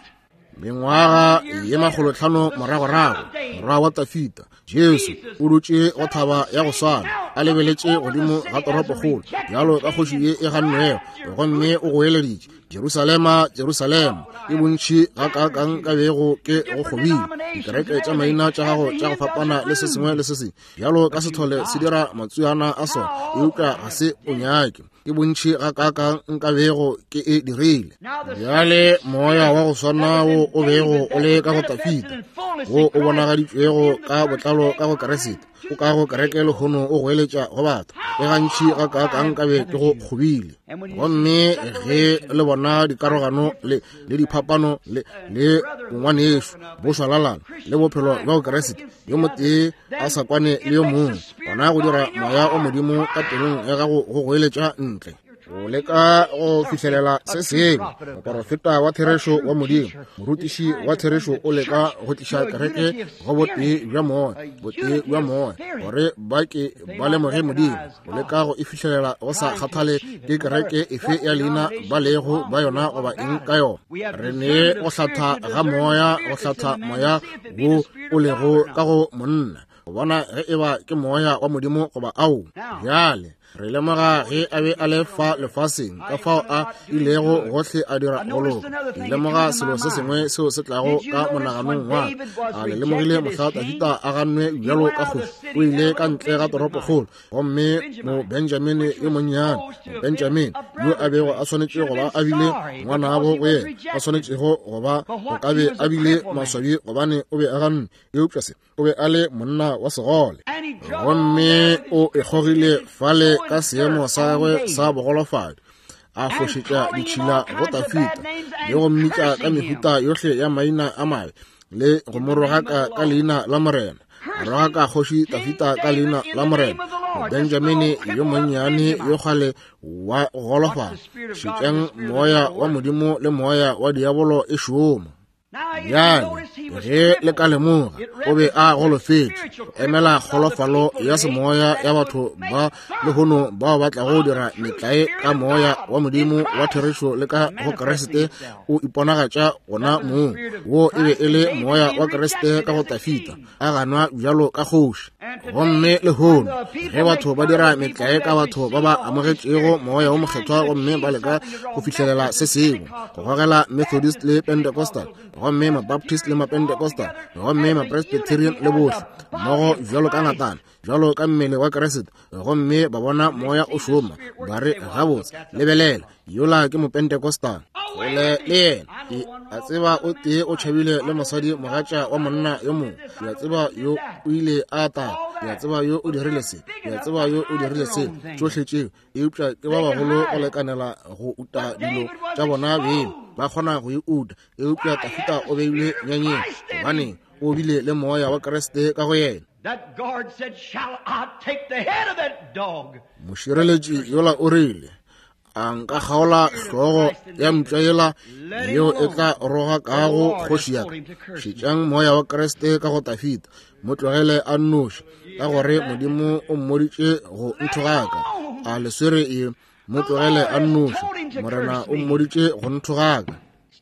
B: mengwaga ye magolotlhano moragorago morwa wa Dafita Jesu o dutše go thaba ya go swana a lebeletše godimo ga toropokgolo bjalo ka kgoši ye e gannwego gomme o go eleditše Jerusalema Jerusalema e bontši ga kakang ka bego ke go kgobile dikereke tša maina tša gago tša go fapana le se sengwe le se sengwe bjalo ka sethole se dira matsuana a sona eupša ga se o nyake ke bontši ga kakang nka bego ke e dirile bjale moya wa go swana wo o bego o le ka go Dafita wo o bonagaditšwego ka botlalo ka go Kriste o ka go kereke lehono o go eletša go batho e gantši ga kakang ka be ke go kgobile gomme ge le bona dikarogano le diphapano le bongwanešo bo šwalalana le bophelo bja go Kriste yo motee a sa kwane le yo mongwe gona go dira moya o modimo ka telong ya gago go go eletša ntle o leka go fihlelela se sengwe moporofeta wa therešo wa modimo morutiši wa therešo o leka go tliša kereke go botee bja moya botee bja moya gore ba ke ba lemoge modimo o leka go e fihlelela go sa kgathale ke kereke efe ya leina ba lego ba yona goba eng ka yona re ne go hlatha ga moya go hlatha moya wo o lego ka go monna go bona ge e ba ke moya wa modimo goba ao bjale re lemoga ge a be a le fa lefaseng ka fao a ilego gohle a dira goloka re lemoga selo se sengwe seo se tlago ka monaganong wa a le lemogile mohla Dafita a gannwe bjalo ka kgoši o ile ka ntle ga toropokgolo gomme mo Benjamin yo monnyane mo Benjamin yo a bego a swanetše goba a bile ngwana gabo go yena a swanetšego goba go ka be a bile maswabi gobane o be a ganne eupša se o be a le monna wa segole gomme o ekgogile fale ka seemo sa gagwe sa bogolofadi a fošetša ditšhila go Dafita le go mmitša ka mehuta yohle ya maina a mabe le go mo rogaka ka leina la morena a rogaka kgoši Dafita ka leina la morena Benjamini yo monnyane yo kgale wa golofadi šitšang moya wa modimo le moya wa diabolo e šoma bjale ge le ka lemoga o be a golofetše emela kgolofalo ya semoya ya batho ba lehono bao ba tla go dira metlae ka moya wa modimo wa therešo le ka go Kriste o iponagatša gona moo wo e be e le moya wa Kriste ka go Dafita a ganwa bjalo ka kgoši gomme lehono ge batho ba dira metlae ka batho ba ba amogetšego moya wo mokgethwa gomme ba leka go fihlelela se sengwe go gogela Methodist le Pentecostal gomme ma-baptist le ma-pentecosta gomme ma-presbyterian le bohle mmogo jalo ka ngatana jalo ka mmele wa Keresete gomme ba bona moya o šoma ba re gabotse lebelela yola ke mo-pentecostal le le a tseba o tee o tšhabile le mosadi mogatša wa monna yo mongwe ya tseba yo o ile a ta ya tseba yo o dirile se ya tseba yo o dirile se tsohle tšeo e upša ke ba bagolo go lekanela go uta dilo tša bona beng ba kgona go e uta e upša Tafita o beile nyanyeng gobane o bile le moya wa Keresete ka go yena.
A: That guard said, "Shall I take the head of that dog?"
B: mošireletši yola o rile a nka kgaola hlogo ya mpša yela yo e tla roga ka go kgoši yaka šitšang moya wa Keresete ka go Tafita mo tlogele a nnoši ka gore Modimo o mmoditše go nthogaka a leswere e mo tlogele a nnoši morena o mmoditše go nthogaka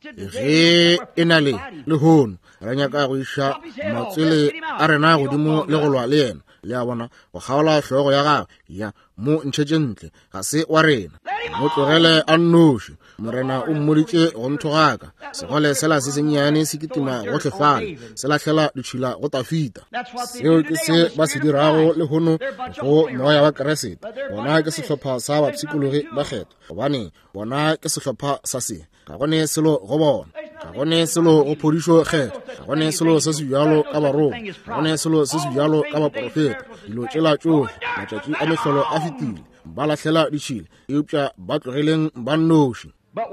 B: ge e na le lehono re nyaka go iša matswele a rena godimo le go lwa le yena le a bona go kgaola hlogo ya gagwe ya mo ntšhetše ntle ga se wa rena mo tlogele a nnoši morena o mmoditše go nthogaka segole sela se sennyane se kitima gohle fale se lahlela ditšhila go Tafita seo ke se ba se dirago lehono go moya wa Keresete bona ke sehlopha sa bapshikologi ba kgetho gobane bona ke sehlopha sa se ga gone selo go bona ga gone selo go phodišo kgetho ga gone selo se se bjalo ka baroma ga gone selo se se bjalo ka baprofeta dilo tšela tšohle matšatši a mehlolo a fetile ba lahlela ditšhile eupša ba tlogeleng ba nnoši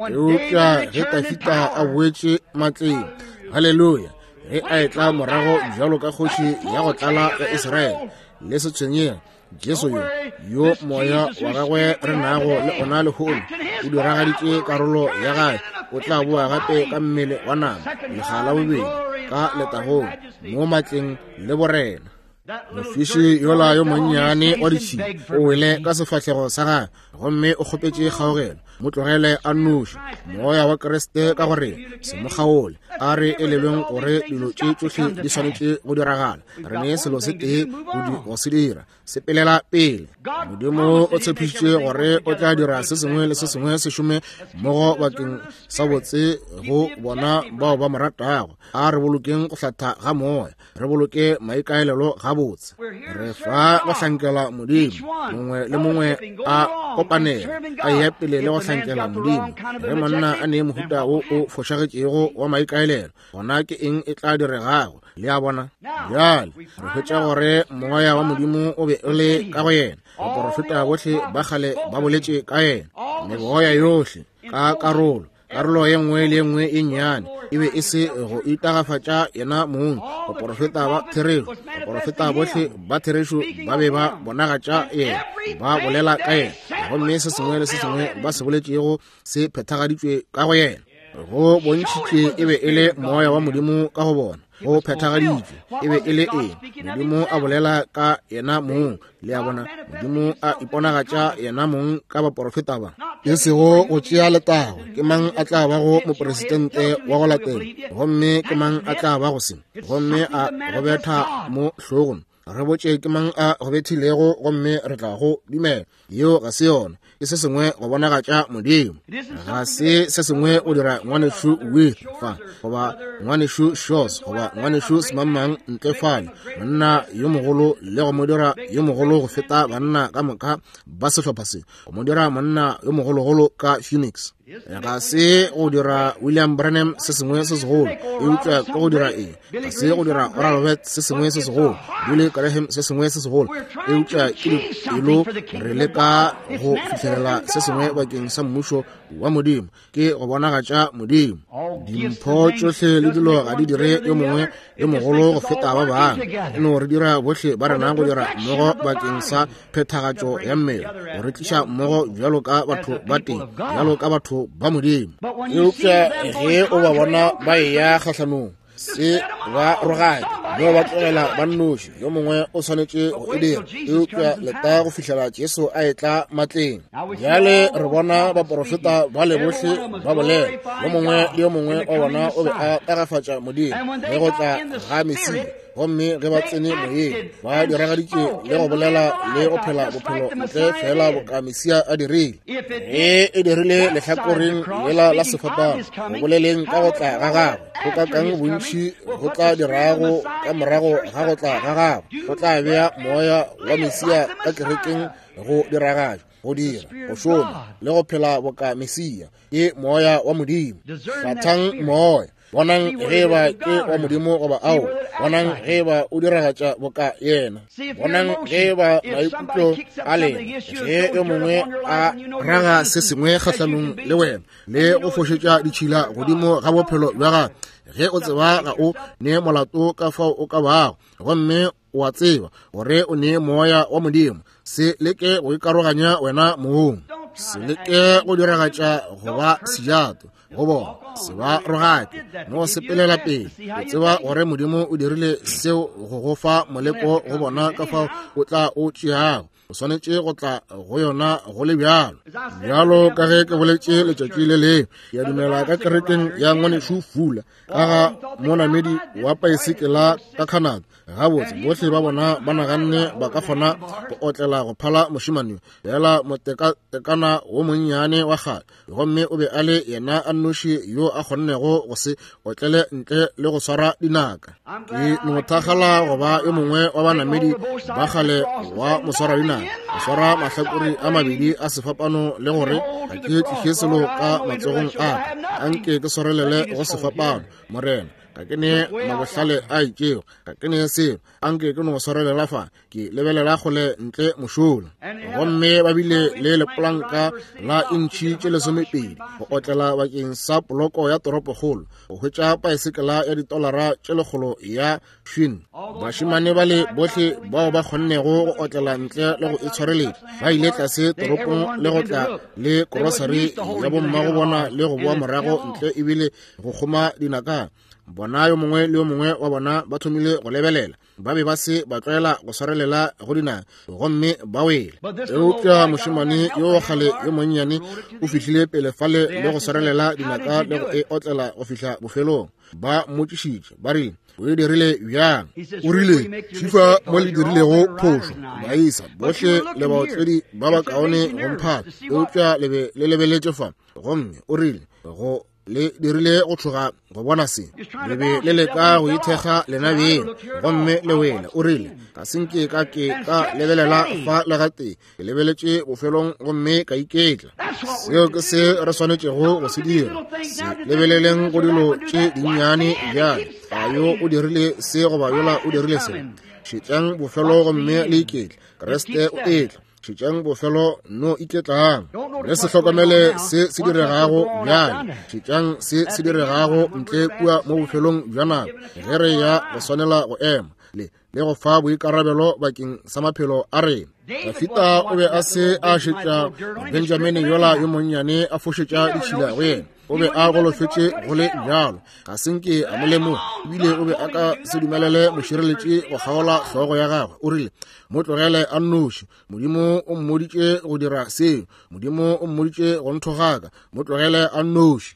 B: eupša ge Tafita a boetše matleng halleluja ge a etla morago bjalo ka kgoši ya go tlala ya Israele le se tshwenyega Jesu yo yo moya wa gagwe re nago le ona lehono o diragaditše karolo ya gae o tla boa gape ka mmele wa nama legala bobedi ka letagong mo matleng le borena mofiši yola yo monnyane wa ditšhili o wele ka sefahlego sa gae gomme o kgopetše kgaogelo mo tlogele a nnoši moya wa Keresete ka gore se mo kgaole a re elelweng gore dilo tše tsohle di swanetše go diragala re ne selo se tee go se dira se pelela pele Modimo o tshepišitše gore o tla dira se sengwe le se sengwe se šome mmogo bakeng sa botse go bona bao ba mo ratago a re bolokeng go hlatha ga moya re boloke maikaelelo gabotse re fa go hlankela Modimo mongwe le mongwe a kopanela a ye pele le go hlankela Modimo ge monna a ne mohuta o o fošagetšego wa maikaelelo gona ke eng e tla diregago le a bona bjale re hwetša gore moya wa Modimo o be o le ka go yena baprofeta bohle ba kgale ba boletše ka yena meboya yohle ka karolo karolo ye nngwe le ye nngwe e nnyane e be e se go itagafatša yena mong baprofeta ba therešo baprofeta bohle ba therešo ba be ba bonagatša yena ba bolela ka yena gomme se sengwe le se sengwe ba se boletšego se phethagaditšwe ka go yena go bontšhitše e be e le moya wa Modimo ka go bona go phethagaditšwe e be e le eng Modimo a bolela ka yena mong le a bona Modimo a iponagatša yena mong ka baprofeta ba e sego go tšea letago ke mang a tla ba go mopresidente wa go latela gomme ke mang a tla ba go se gomme a go betha mo hlogong re botše ke mang a go bethilego gomme re tla go dumela yo ga se yona ke se sengwe go bonagatša Modimo ga se se sengwe o dira ngwanešu with fa goba ngwanešu shos goba ngwanešu semamang ntlefale monna yo mogolo le go mo dira yo mogolo go feta banna ka moka ba sehlopha se go mo dira monna yo mogologolo ka Phoenix ga se go dira William Branham se sengwe se segolo e utlwa ka go dira eng ga se go dira Oral Roberts se sengwe se segolo Billy Graham se sengwe se segolo e utlwa ke dilo re leka go fitlhelela se sengwe bakeng sa mmušo wa Modimo ke go bonagatša Modimo dimpho tšohle le dilo ga di dire yo mongwe yo mogolo go feta ba bangwe e no re dira bohle ba rena go dira mmogo bakeng sa phethagatšo ya mmele go re tliša mmogo bjalo ka batho ba teng bjalo ka batho ba Modimo eupša ge o ba bona ba eya kgahlanong se ba rogadi mo ba tlogela ba nnoši yo mongwe o swanetše go e dira eupša leta go fihlela Jesu a etla matleng bjale re bona baprofeta ba le bohle ba bolela yo mongwe le yo mongwe wa bona o be a tagafatša Modimo ge go tla ga Messia gomme ge ba tsene moyeng ba diragaditše le go bolela le go phela bophelo ntle fela boka Messia a dirile ge e dirile lehlakoreng lela la sefatana go boleleng ka go tla ga gagwe go ka kang bontši go tla dirago ka morago ga go tla ga gago go tla bea moya wa Mesia ka kerekeng go diragatša go dira go šoma le go phela boka Mesia ke moya wa Modimo. Kgathang moya, bonang ge ba ke wa Modimo goba ao, bonang ge ba o diragatša boka yena, bonang ge ba maikutlo a lena ge yo mongwe a raga se sengwe kgahlanong le wena le go fošetša ditšhila godimo ga bophelo bja gago. Ge o tseba ga o ne molato ka fao o ka bago, gomme wa tseba gore o ne moya wa Modimo, se leke go ikaroganya wena moong, se leke go diragatša go ba sejato go bona, se ba rogake no sepelela pele. O tseba gore Modimo o dirile seo go go fa moleko go bona ka fao o tla o tšeago, o swanetše go tla go yona go le bjalo. Bjalo ka ge ke boletše letšatši le le, ke dumela ka kerekeng ya Ngwaneso Fula ka ga monamedi wa paesekela ka Canada, gabotse bohle ba bona ba naganne ba ka kgona go otlela go phala mošemane fela motekatekana wo monnyane wa kgale, gomme o be a le yena a nnoši yo a kgonnego go se otlele ntle le go swara dinaka. Ke mothakgala go ba yo mongwe wa banamedi ba kgale wa moswara dinaka, go swara mahlakore a mabedi a sefapano le gore ga ke tliše selo ka matsogong a ka nke ke swarelele go sefapano morena ka ke ne mabohlale a itšeo ka ke ne selo a nke ke no swarelela fa ke lebelela gole ntle mošola. Gomme ba bile le lepolanka la intšhi tše lesomepedi go otlela bakeng sa poloko ya toropokgolo go hwetša paesekela ya ditolara tše lekgolo ya šwin. Bašemane ba le bohle bao ba kgonnego go otlela ntle le go itshwareletša ba ile tlase toropong le go tla le korosari ya bomma go bona le go boa morago ntle ebile go kgoma dinakana. Bona yo mongwe le yo mongwe wa bona ba thomile go lebelela, ba be ba se ba tlwaela go swarelela go dinaka, gomme ba wele. Eupša mošemane yo kgale yo monnyane o fihlile pele fale le go swarelela dinaka le go e otlela go fihla bofelong. Ba mmotšišitše ba rile, o e dirile bjang? O rile, tšifa mo le dirilego phošo ba isa bohle le baotledi ba ba kaone go mphata. Eupša le be le lebeletše fa, gomme o rile go le dirile go tšhoga go bona se, le be le leka go ithekga lena beng, gomme le wela. O rile, ka senke ka ke ka lebelela fa legate ke lebeletše bofelong gomme ka iketla. Seo ke se re swanetšego go se dira, se lebeleleng go dilo tše dinnyane bjale. Ga yo o dirile se goba yola o dirile se, šetšang bofelo gomme le iketla, Kreste o etla šetšang bofelo no iketlang. Le se hlokomele se se diregago bjale, šetšang se se diregago ntle kua mo bofelong bja nako ge re ya go swanela go ema le le go fa boikarabelo bakeng sa maphelo a rena. Dafita o be a se a šetša Benjamene yola yo monnyane a fošetša ditšhila go yena, o be a golofetše go le bjalo, ga senke a molemo ebile o be a ka se dumelele mošireletši go kgaola hlogo ya gagwe. O rile, mo tlogele a nnoši, Modimo o mmoditše go dira seo, Modimo o mmoditše go nthogaka, mo tlogele a nnoši.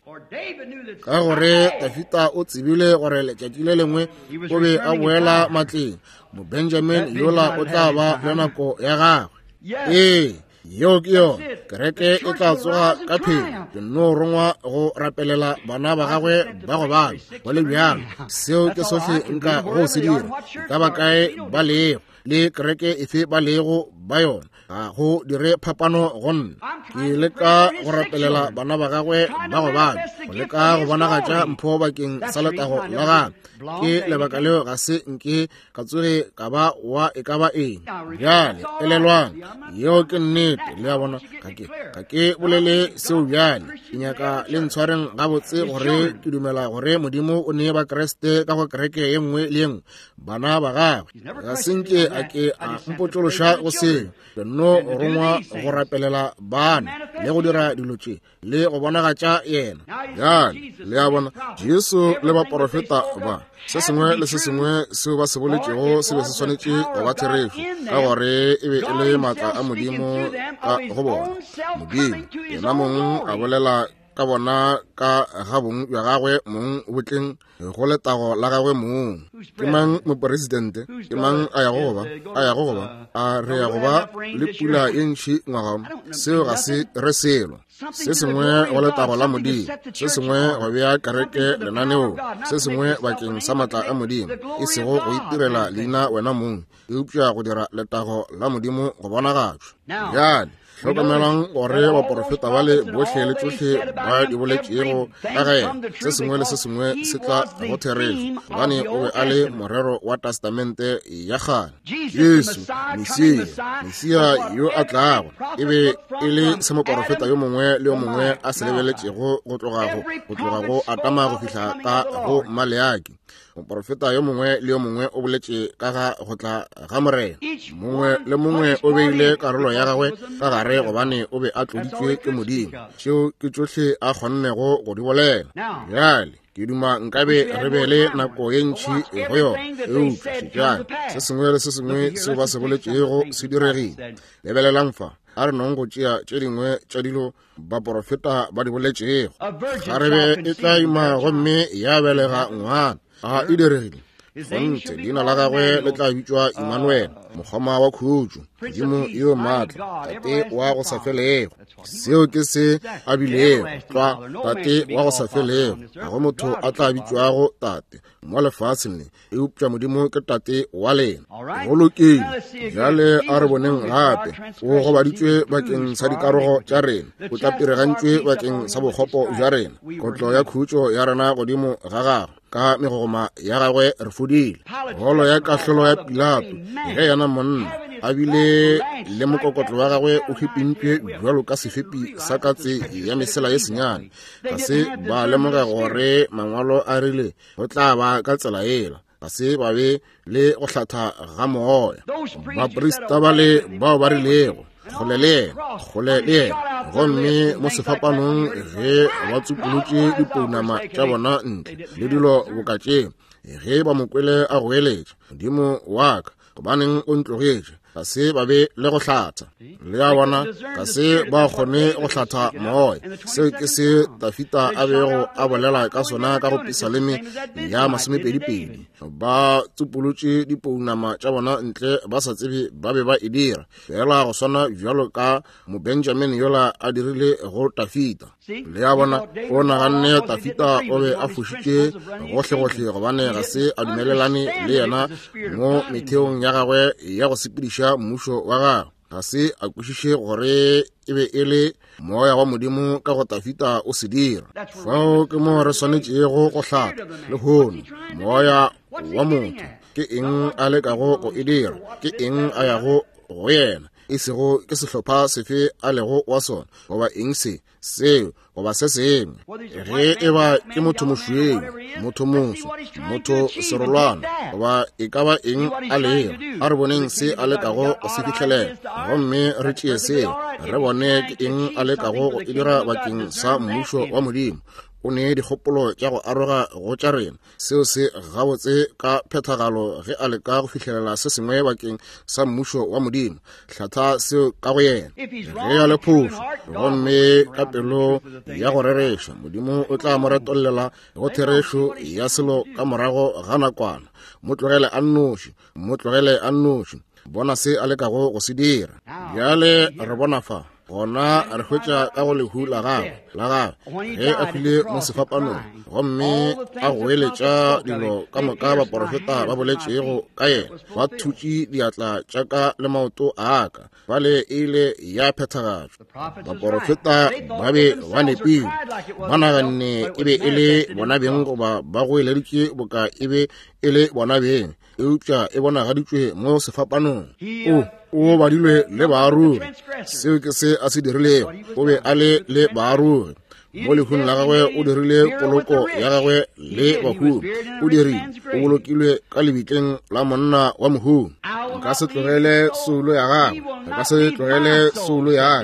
B: Ka gore Dafita o tsebile gore letšatši le lengwe o be a boela matleng, mo Benjamin yola o tla ba le nako ya gagwe. Ee, yo ke yo, kereke e tla tsoga ka phelo, ke no rongwa go rapelela bana ba gagwe ba go bala go le bjalo. Seo ke sohle nka go se dira, ka ba kae ba lego le kereke efe ba lego ba yona, ga go dire phapano gonne ke leka go rapelela bana ba gagwe ba go bala go leka go bonagatša mpho bakeng sa letago la gagwe. Ke lebaka leo ga se nke ka tsoge ka ba wa e ka ba eng bjale elelwang yeo ke nnete. Le a bona ka ke bolele seo bjale, ke nyaka le ntshwareng gabotse gore ke dumela gore Modimo o ne ba Kreste ka go kereke ye nngwe le yengwe bana ba gagwe. Ga senke a ke a mpotšološa go seo, ke no rongwa go rapelela bana le go dira dilo tše le go bonagatša yena. Bjale le a bona Jesu le baprofeta ba se sengwe le se sengwe seo ba se boletšego se be se swanetše go ba therefu, ka gore e be e le maatla a Modimo ka go bona. Modimo yena mongwe a bolela ka ka bona ka gabong ya gagwe mong botleng go letago la gagwe mong ke mang mopresidente ke mang a ya go ba a ya go ba a re ya go ba le pula e ntši ngwaga seo ga se re selo se sengwe go letago la modimo se sengwe go bea kereke lenaneo se sengwe bakeng sa matla a modimo e sego go itirela leina wena mong e upša go dira letago la modimo go bona gatšo bjale hlokomelang gore baporofeta ba le botlhe le tsotlhe ba di boletšego ka ge se sengwe le se sengwe se tla go theretšwa gobane o be a le morero wa testamente ya kgale yesu mesia mesia yo a tlago e be e le se moporofeta yo mongwe le yo mongwe a se lebeletšego go tloga go atama go fihla ka go maleaki moporofeta yo mongwe le yo mongwe o boletše ka ga go tla ga morena mongwe le mongwe o beile karolo ya gagwe ka gare gobane o be a tloditšwe ke modimo tšeo ke tsotlhe a kgonnego go di bolela bjale ke duma nkabe re be le nako ye ntšhi go yona eupša setšane se sengwe le se sengwe seo ba se boletšego se diregile lebelelang fa a re nong go tšea tše dingwe tša dilo baporofeta ba di boletšego ga re be e tla ima gomme ya belega ngwana a e diregile gontse leina la gagwe le tla bitswa Emmanuel mokgoma wa khutšo modimo yo maatla tate wa go sa felego seo ke se a bilego tla tate wa go sa felego ga go motho a tla bitswago tate mo lefatsheng le e upša modimo ke tate wa lena go lokile bjale a re boneng gape o gobaditšwe bakeng sa dikarogo tša rena o tla piregantšwe bakeng sa bokgopo bja rena kotlo ya khutšo ya rena godimo ga gagwe ka megogoma ya gagwe re fodile golo ya kahlolo ya Pilato ge yana monna a bile le mokokotlo wa gagwe o hipintšwe bjalo ka sefepi sa katse ya mesela ye senyane ka se ba lemoga gore mangwalo a rile go tla ba ka tsela ela ga se ba be le go hlatha ga moya baporista ba le bao ba rilego kgole le kgole le gomme mo sefapanong ge ba tsupolotše dipounama tša bona ntle le dilo bokatšeng ge ba mokwele a go eletša modimo wa ka gobaneng o ntlogetše ka se ba be le go hlatha le a bona ka se ba kgone go hlatha moya seo ke se Dafita a bego a bolela ka sona ka go Psalme ya masomepedipedi ba tsupolotše dipounama tša bona ntle ba sa tsebe ba be ba e dira fela go swana bjalo ka mobenjamin yola a dirile go Dafita le a bona o naganne Dafita o be a fošitše gohle-gohle gobane ga se a dumelelane le yena mo metheong ya gagwe ya go sepediša mmušo wa gagwe ga se a kwešiše gore e be e le moya wa modimo ka go Dafita o se dira fao ke mo re swanetšego go hlata le hono moya wa motho ke eng a lekago go e dira ke eng a yago go yena e sego ke sehlopha sefe a lego wa sona goba eng se seo goba se sengwe ge e ba ke motho mošweng motho moso motho serolwana goba e ka ba eng a lego a re boneng se a lekago go se fitlhelela gomme re tšee se re bone ke eng a lekago go e dira bakeng sa mmušo wa modimo o ne dikgopolo tša go aroga go tša rena seo se gabotse ka phethagalo ge a leka go fitlhelela se sengwe bakeng sa mmušo wa modimo hlatha seo ka go yena ge ya le phošo gomme ka pelo ya go rereša modimo o tla mo retollela go therešo ya selo ka morago ga nakwana mo tlogele a nnoši mo tlogele a nnoši bona se a lekago go se dira bjale re bona fa gona re hwetša ka go lehu la gagwe la gagwe ge a file mo sefapanong gomme a go eletša dilo ka moka baporofeta ba boletšego ka yena ba thutše diatla tša ka le maoto a ka ba le ile ya phethagatšwa baporofeta ba be ba nepile ba naganne e be e le bona beng goba ba go eleditše boka e be e le bona beng eupša e bonagaditšwe mo sefapanong o o badilwe le baaruri seo ke se a se dirilego o be a le le baaruri mo lehung la gagwe o dirile poloko ya gagwe le bahumi o dirile o bolokilwe ka lebitleng la monna wa mohumi nka se tlogele soulo ya gagwe nka se tlogele soulo ya ka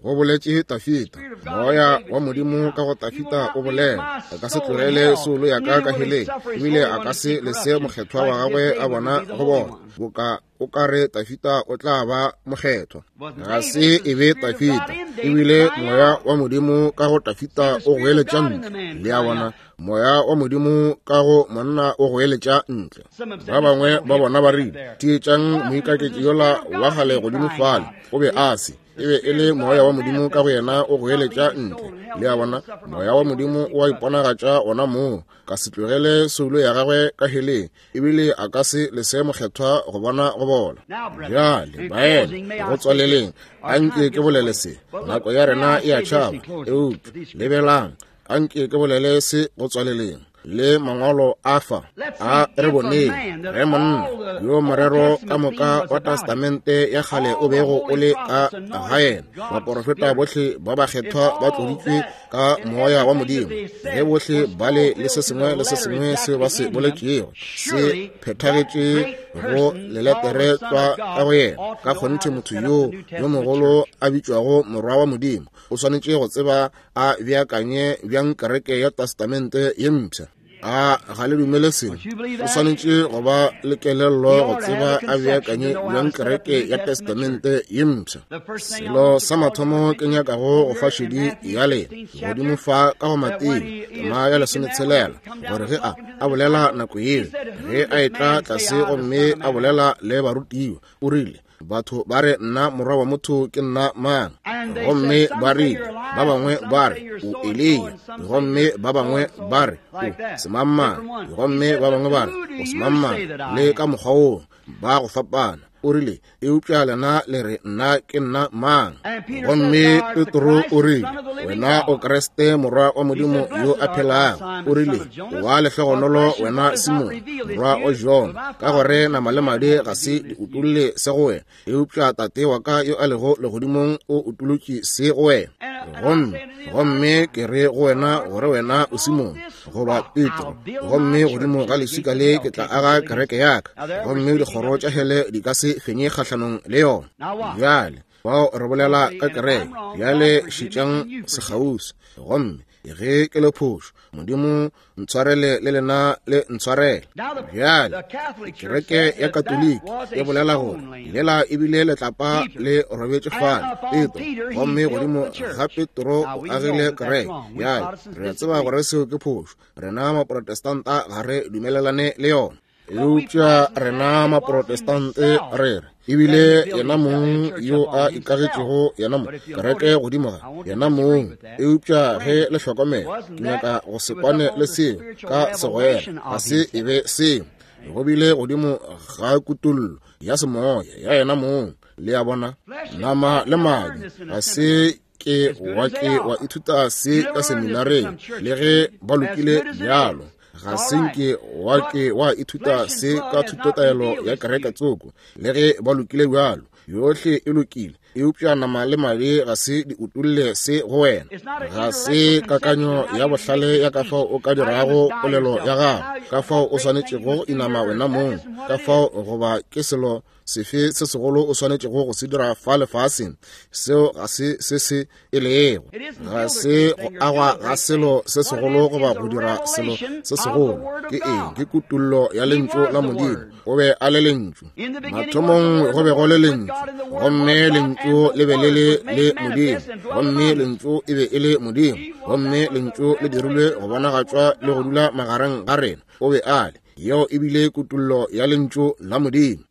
B: go boletše Tafita, moya wa modimo ka go Tafita o bolela, a ka se tlogele solo ya ka ka heleng, ebile a ka se lese mokgethwa wa gagwe a bona go bona. Boka o ka re Tafita o tla ba mokgethwa, ga se e be Tafita, ebile moya wa modimo ka go Tafita o go eletša ntle, le a bona moya wa modimo ka go monna o go eletša ntle. Ba bangwe ba bona ba rile, tietšang moikaketši yola wa gale godimo fale, o be a se, e be e le moya wa modimo ka go yena o go eletša ntle, le a bona moya wa modimo o a iponagatša ona moo, ka se tlogele solo ya gagwe ka heleng, ebile a ka se lese mokgethwa go bona go bona. Bjale baene go tswaleleng, a nke ke bolele se, nako ya rena e a tšhaba, eupša lebelang, a nke ke bolele se go tswaleleng. Le mangolo afa a re boneng ge monna yo morero ka moka wa testamente ya kgale o bego o le ka gaena. Baporofeta botlhe ba ba kgethwa ba tloditswe ka moya wa modimo, ge botlhe ba le le se sengwe le se sengwe se ba se boletšego se phethagetše go leletere tswa ka go yena. Ka kgonthe motho yo yo mogolo a bitšwago morwa wa modimo o swanetše go tseba a beakanye bjang kereke ya testamente ye mpšha. A ga le dumele seng, o swanetše go ba le kelello go tseba a beakanye bjang kereke ya testamente ye mpšha. Selo sa mathomo ke nyakago go fa šedi ya lena godimo fa ka go Matei tema ya lesometshelela, gore ge a a bolela nako yeo, ge a etla tlase gomme a bolela le barutiwa, o rile batho ba re nna morwa wa motho ke nna mang, gomme ba rile ba bangwe ba re o Elia, gomme ba bangwe ba re o semangmang, gomme ba bangwe ba re o semangmang, le ka mokgwa woo ba go fapana. O rile eupša lena le re nna ke nna mang, gomme Petro o rile wena o Kriste morwa wa modimo yo a phelago, o rile wa lehlogonolo wena Simon morwa o Jon, ka gore nama le madi ga se di utulle se go wena, eupša tate wa ka yo a lego legodimong o utulotše se go wena. Gomme gomme ke re go wena gore wena o Simon goba Petro, gomme godimo ga leswika le ke tla aga kereke yaka, gomme dikgoro tša hele di ka se fenye kgatlhanong le yona. Bjale bao re bolela ka kereke bjale šitšang sekgausi, gomme ge ke le phošo modimo ntshwarele le lena le ntshwarele. Bjale kereke ya katoliki e bolela gore lela ebile letlapa le robetše fale Petro, gomme godimo ga Petro o agile kereke. Bjale re tseba gore seo ke phošo, rena maprotestanta ga re dumelelane le yona. Eupša rena maprotestante re re ebile yena mong yo a ikagetšego yena mo kereke godimo ga yena mong. Eupša ge le hlokomela ke nyaka go se kwane le seo ka segoela, ga se e be seo go bile godimo ga kutullo ya semoya ya yena mong. Le a bona nama le madi ga se ke wa ke wa ithuta se ka seminareng, le ge ba lokile bjalo ga senke wa ke wa ithuta se ka thutotaelo ya kereke tsoko, le ge ba lokile bjalo yohle e lokile. Eupša nama le madi ga se di utulle se go wena, ga se kakanyo ya bohlale ya ka fao o ka dirago polelo ya gago, ka fao o swanetšego inama wena mong, ka fao goba ke selo sefe se segolo o swanetšego go se dira fa lefaseng, seo ga se se se e leego, ga se go agwa ga selo se segolo goba go dira selo se segolo. Ke eng? Ke kutullo ya lentšu la modimo, o be a le lentšu mathomong, go be go le lentšu, gomme lentšu le be le le le modimo, gomme lentšu e be e le modimo, gomme lentšu le dirilwe go bonagatšwa le go dula magareng ga rena, o be a le yeo ebile kutullo ya lentšu la modimo.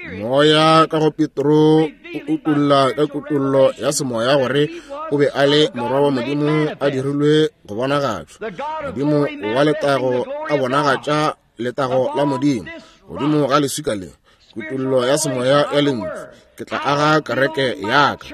B: Moya ka go Petro o utulla ka kutullo ya semoya gore o be a le morwa wa modimo a dirilwe go bonagatšwa. Modimo wa letago a bonagatša letago la modimo, godimo ga leswika le kutullo ya semoya ya lentšu ke tla aga kereke yaka,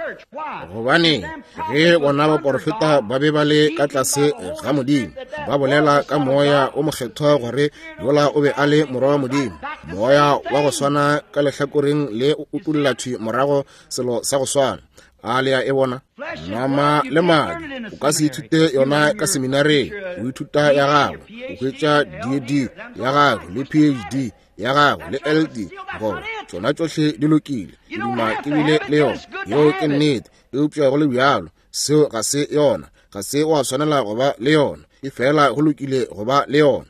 B: gobane ge bona baporofeta ba be ba le ka tlase ga modimo ba bolela ka moya o mokgethwa gore yola o be a le morwa wa modimo, moya wa go swana ka lehlakoreng le o utullathwi morago selo sa go swana. A le a e bona nama le madi o ka se ithute yona ka seminareng, o ithuta ya gago o hwetša D D ya gago le P H D ya gago le L D go tsona tsohle di lokile, dima ke bile le yona yeo ke nnete, eupša go le bjalo seo ga se yona ga se wa tshwanela go ba le yona e fela go lokile go ba le yona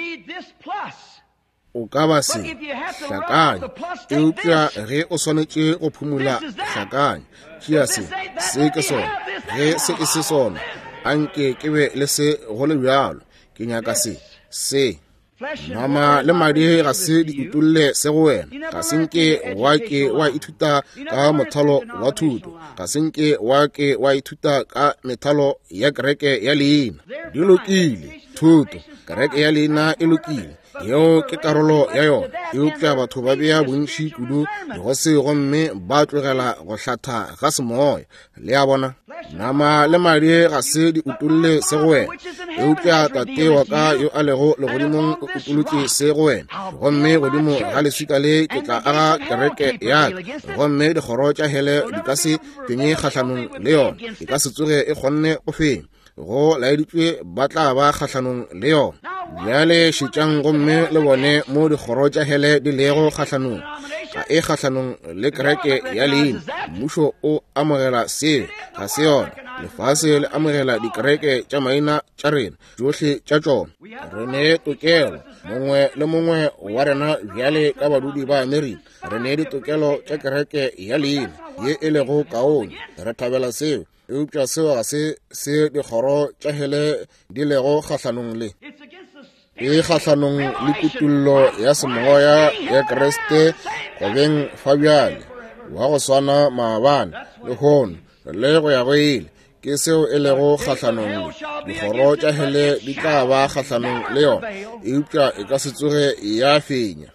B: o ka ba se hlakanya eupša ge o swanetše go phumula hlakanya tšea se se ke sona ge se ke se sona anke ke be le se go le bjalo ke nyaka se se nama le madi ga se di utulle se go wena ga senke wa ke wa ithuta ka mothalo wa thuto ga senke wa ke wa ithuta ka methalo ya kereke ya leina di lokile thuto kereke ya leina e lokile yeo ke karolo ya yona eupša batho ba bea bontši kudu le go se gomme ba tlogela go hlatha ga semoya le a bona nama le madi ga se di utulle se go wena eupša tate wa ka yo a lego legodimong o utulutše se go wena gomme godimo ga leswika le ke tla aga kereke yaka gomme dikgoro tša hele di ka se fenye kgahlanong le yona di ka se tsoge e kgonne go fenya go laeditšwe ba tla ba kgahlanong le yona bjale šitšang gomme le bone mo dikgoro tša hele di lego kgahlanong ga e kgahlanong le kereke ya leina mmušo o amogela seo ga se yona lefase le amogela dikereke tša maina tša rena tšohle tša tšona re ne tokelo mongwe le mongwe wa rena bjale ka badudi ba amerika re ne ditokelo tša kereke ya leina ye e lego kaone re thabela seo eupša seo ga se se dikgoro tša hele di lego kgahlanong le e kgahlanong le kutullo ya semoya ya Kriste go beng fa bjale wa go swana maabane le hono le go ya go ile ke seo e lego kgahlanong le dikgoro tša hele di tla ba kgahlanong le yona eupša e ka se tsoge ya fenya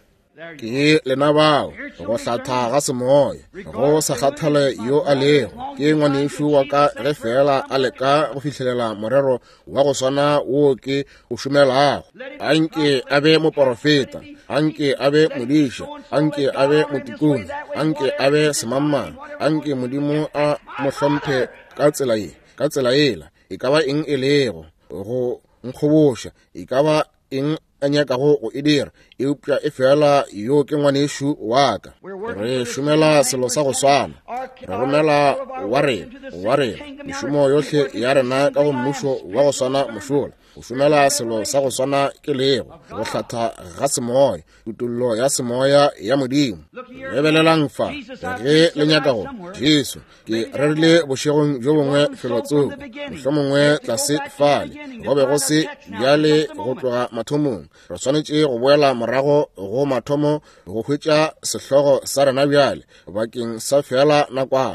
B: ke lena bao go hlatha ga semoya go sa kgathale yo a lego ke ngwanešo wa ka ge fela a leka go fitlhelela morero wa go swana wo ke o šomelago anke a be moprofeta anke a be modiša anke a be motikuni anke a be semammang anke modimo a mohlomphe ka tsela ye ka tsela ela e ka ba eng e lego go nkgoboša e ka ba eng a nyakago go e dira eupša e fela yo ke ngwanešo wa ka re šomela selo sa go swana re romela wa rena wa rena mešomo yohle ya rena ka go mmušo wa go swana mošola go šomela selo sa go swana ke lego go hlatha ga semoya tutullo ya semoya ya modimo lebelelang fa ge le nyaka go jesu ke rerile bošegong jo bongwe felotsoko mohlomongwe tlase fale go be go se bjale go tloga mathomong re swanetše go boela morago go mathomo go hwetša sehlogo sa rena bjale bakeng sa fela nakwana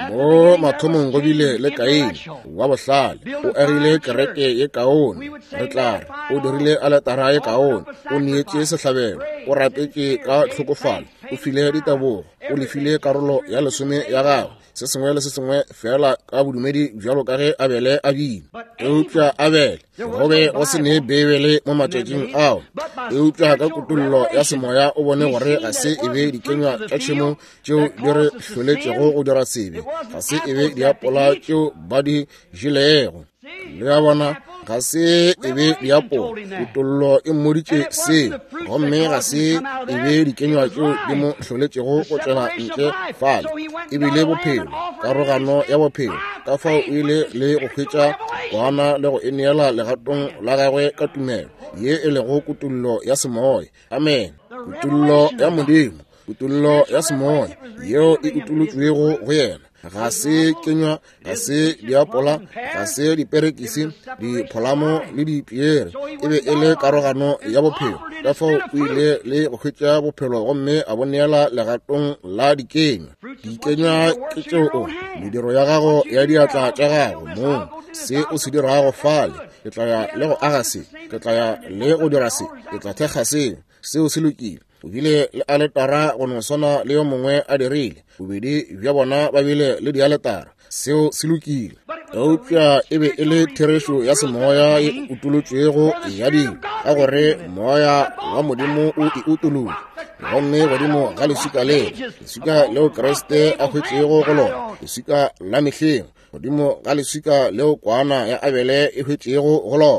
B: mo mathomong go bile le Kaini wa bohlale o agile kereke ye kaone re tla re o dirile aletara ye kaone o neetše sehlabelo o rapetše ka tlhokofalo o file ditabogo o lefile karolo ya lesome ya gago se sengwe le se sengwe fela ka bodumedi bjalo ka ge Abele a bina eupša Abele go be go se ne bebele mo matšatšing ao eupša ka kutullo ya semoya o bone gore ga se e be dikenywa tša tšhemo tšeo di re hloletšego go dira sebe ga se e be diapola tšeo ba di jelego le ya bona ga se e be diapola kutullo e mmoditše se gomme ga se e be dikenywa tšeo di mo hloletšego go tšwela ntle fale e bile bophelo karogano ya bophelo ka fao o ile le go hwetša goana le go eneela legatong la gagwe ka tumelo ye e lego kutullo ya semoya amen kutullo ya modimo kutullo ya semoya yeo e utulotšwego go yena ga se kenywa ga se diapola ga se diperekisi dipholamo le dipiere e be e le karogano ya bophelo ka fao o ile le go hwetša bophelo gomme a boneela legatong la dikenywa dikenywa ke tšeo mediro ya gago ya diatla tša gago moo se o se dirago fale ke tla ya le go aga se ke tla ya le go dira se ke tla thekga seo seo se lokile o bile le aletara go no swana le yo mongwe a dirile bobedi bja bona ba bile le dialetara seo se lokile eupša e be e le therešo ya semoya e utolotšwego ya dilo ka gore moya wa modimo o e utolola gomme godimo ga leswika le leswika leo Kriste a hwetšego go lona leswika la mehleng godimo ga leswika leo kwana ya Abele e hwetšego go lona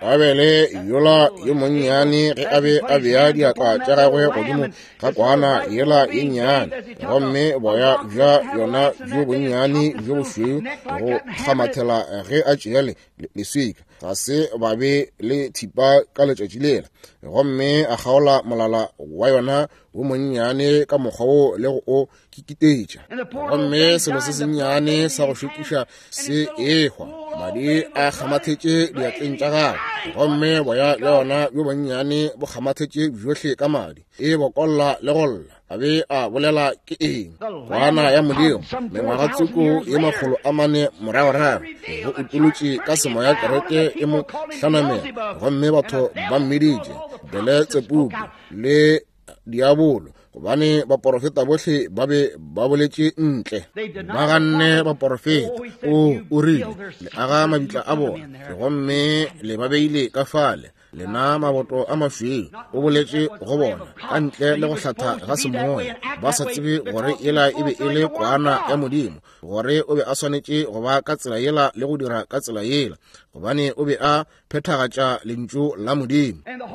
B: a be le yola yo monnyane ge a be a bea diatla tša gagwe godimo ga kwana yela ye nnyane gomme boya bja yona bjo bonnyane bjo bošweu go gamathela ge a tšea leswika ga se ba be le thipa ka letšatši lela gomme a kgaola molala wa yona wo monnyane ka mokgwa wo le go o kikitetša gomme selo se sennyane sa go šokiša se ehwa madi a kgamathetše diatleng tša gagwe gomme boya bja yona bjo bonnyane bo kgamathetše bjohle ka madi e bokolla le golla a be a bolela ke eng kwana ya modimo mengwaga tsoko ye makgolo a mane moragorago go utolotše ka semoya kereke e mo hlanamela gomme batho ba mmeditše bele tsepupu le diabolo gobane baporofeta bohle ba be ba boletše ntle ba ganne baporofeta o o rile le aga mabitla a bona gomme le ba beile ka fale lena maboto a mašweu o boletše go bona ka ntle le go hlatha ga semoya ba sa tsebe gore ela e be e le kwana ya modimo gore o be a swanetše go ba ka tsela yela le go dira ka tsela yela gobane o be a phethagatša lentšu la modimo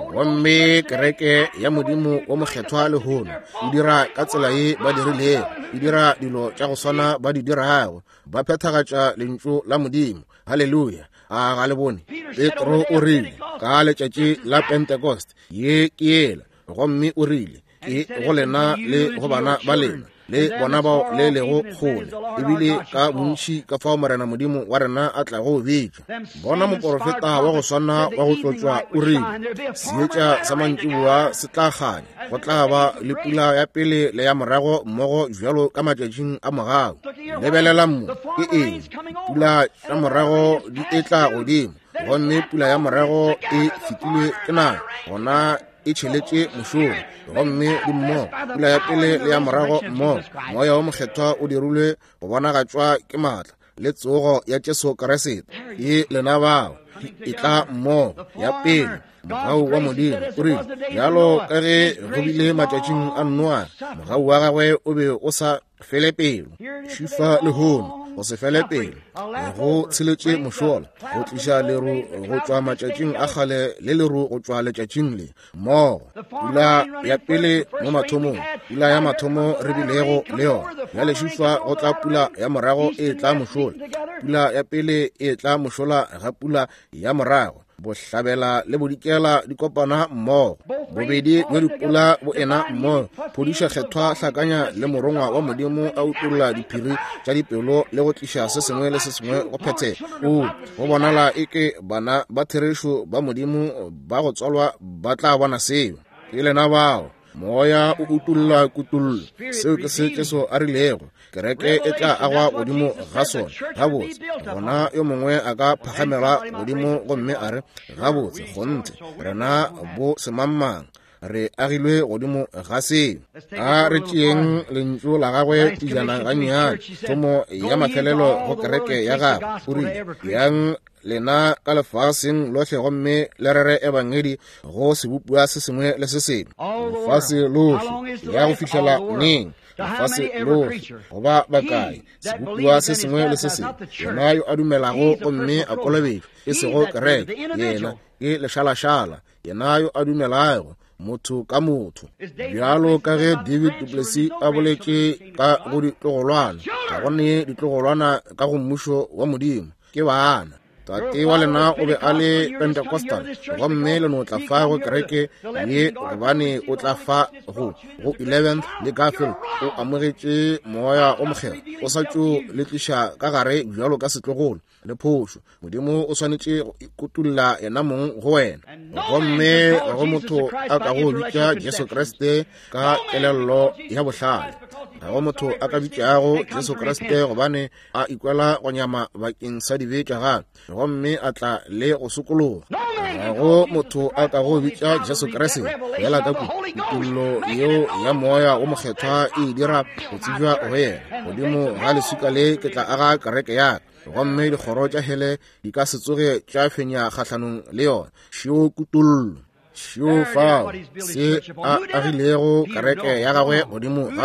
B: gomme kereke ya modimo o mokgethwa lehono e dira ka tsela ye ba dirilego e dira dilo tša go swana ba di dirago ba phethagatša lentšu la modimo halleluja a ga le bone Petro o rile ka letšatši la Pentecost ye ke yela gomme o rile ke go lena le go bana ba lena le bona bao le lego kgole ebile ka bontši ka fao morena modimo wa rena a tla go betša bona moporofeta wa go swana wa go tlotšwa o rile seetša sa mantšiboa se tla kganya go tla ba le pula ya pele le ya morago mmogo bjalo ka matšatšing a morago lebelela mmo ke eng pula ya morago di etla godimo gomme pula ya morago e fetilwe ke nako gona e tšheletše mošomo gomme di mmogo pula ya pele le ya morago mmogo moya wa mokgethwa o dirilwe go bonagatšwa ke maatla le tsogo ya Jesu Kriste ye lena bao e tla mmogo ya pele mogau wa modimo o rile bjalo ka ge go bile matšatšing a Noa mogau wa gagwe o be o sa fele pelo šifa lehono go se fele pelo go tsheletše mošola go tliša leru go tšwa matšatšing a kgale le leru go tšwa letšatšing le mmogo pula ya pele mo mathomong pula ya mathomo re bilego le yona bjale šifa go tla pula ya morago e tla mošola pula ya pele e tla mošola ga pula ya morago bohlabela le bodikela di kopana mmogo bobedi bjo dipula bo ena mmogo phodiša kgethwa hlakanya le morongwa wa modimo a utolola diphiri tša dipelo le go tliša se sengwe le se sengwe go phethela o go bonala e ke bana ba therešo ba modimo ba go tswalwa ba tla bona seo ke lena bao moya o utolola kutullo seo ke se Jesu a rilego kereke e tla agwa godimo ga sona gabotse gona yo mongwe a ka phagamela godimo gomme a re gabotse gonthe rena bo semammang re agilwe godimo ga seo a re tšeeng lentšu la gagwe tijana gannyane thomo ya mafelelo go kereke ya gagwe o rile yang lena ka lefaseng lohle gomme le rere ebangedi go sebopua se sengwe le se sengwe lefase lohle ya go fihlela neng lefase lohle go ba bakae sebopua se sengwe le se sengwe yona yo a dumelago gomme a kolobetšwe e sego kereke yena ke lešalašala yena yo a dumelago motho ka motho bjalo ka ge David du Plessis a boletše ka go ditlogolwana ga gone ditlogolwana ka go mmušo wa modimo ke bana tate wa lena o be a le Pentecostal gomme le no tla fa go kereke ye gobane o tla fa go go eleventh le Garfield o amogetše moya o mogela o sa tšo le tliša ka gare bjalo ka setlogolo le phošo modimo o swanetše kutulla yena mong go wena gomme go motho a ka go bitša Jesu Kriste ka kelelo ya bohlale ga go motho a ka bitšago Jesu Kriste gobane a ikwela go nyama bakeng sa dibe tša gagwe gomme a tla le go sokologa ga go motho a ka go bitša Jesu Kriste fela ka kutullo yeo ya moya o mokgethwa e dira go tsebja go yena godimo ga lesuka le ke tla aga kereke yaka gomme dikgoro tša hele di ka se tsoge tša fenya kgahlanong le yona šio kutullo šio fao se a agilego kereke ya gagwe godimo ga sona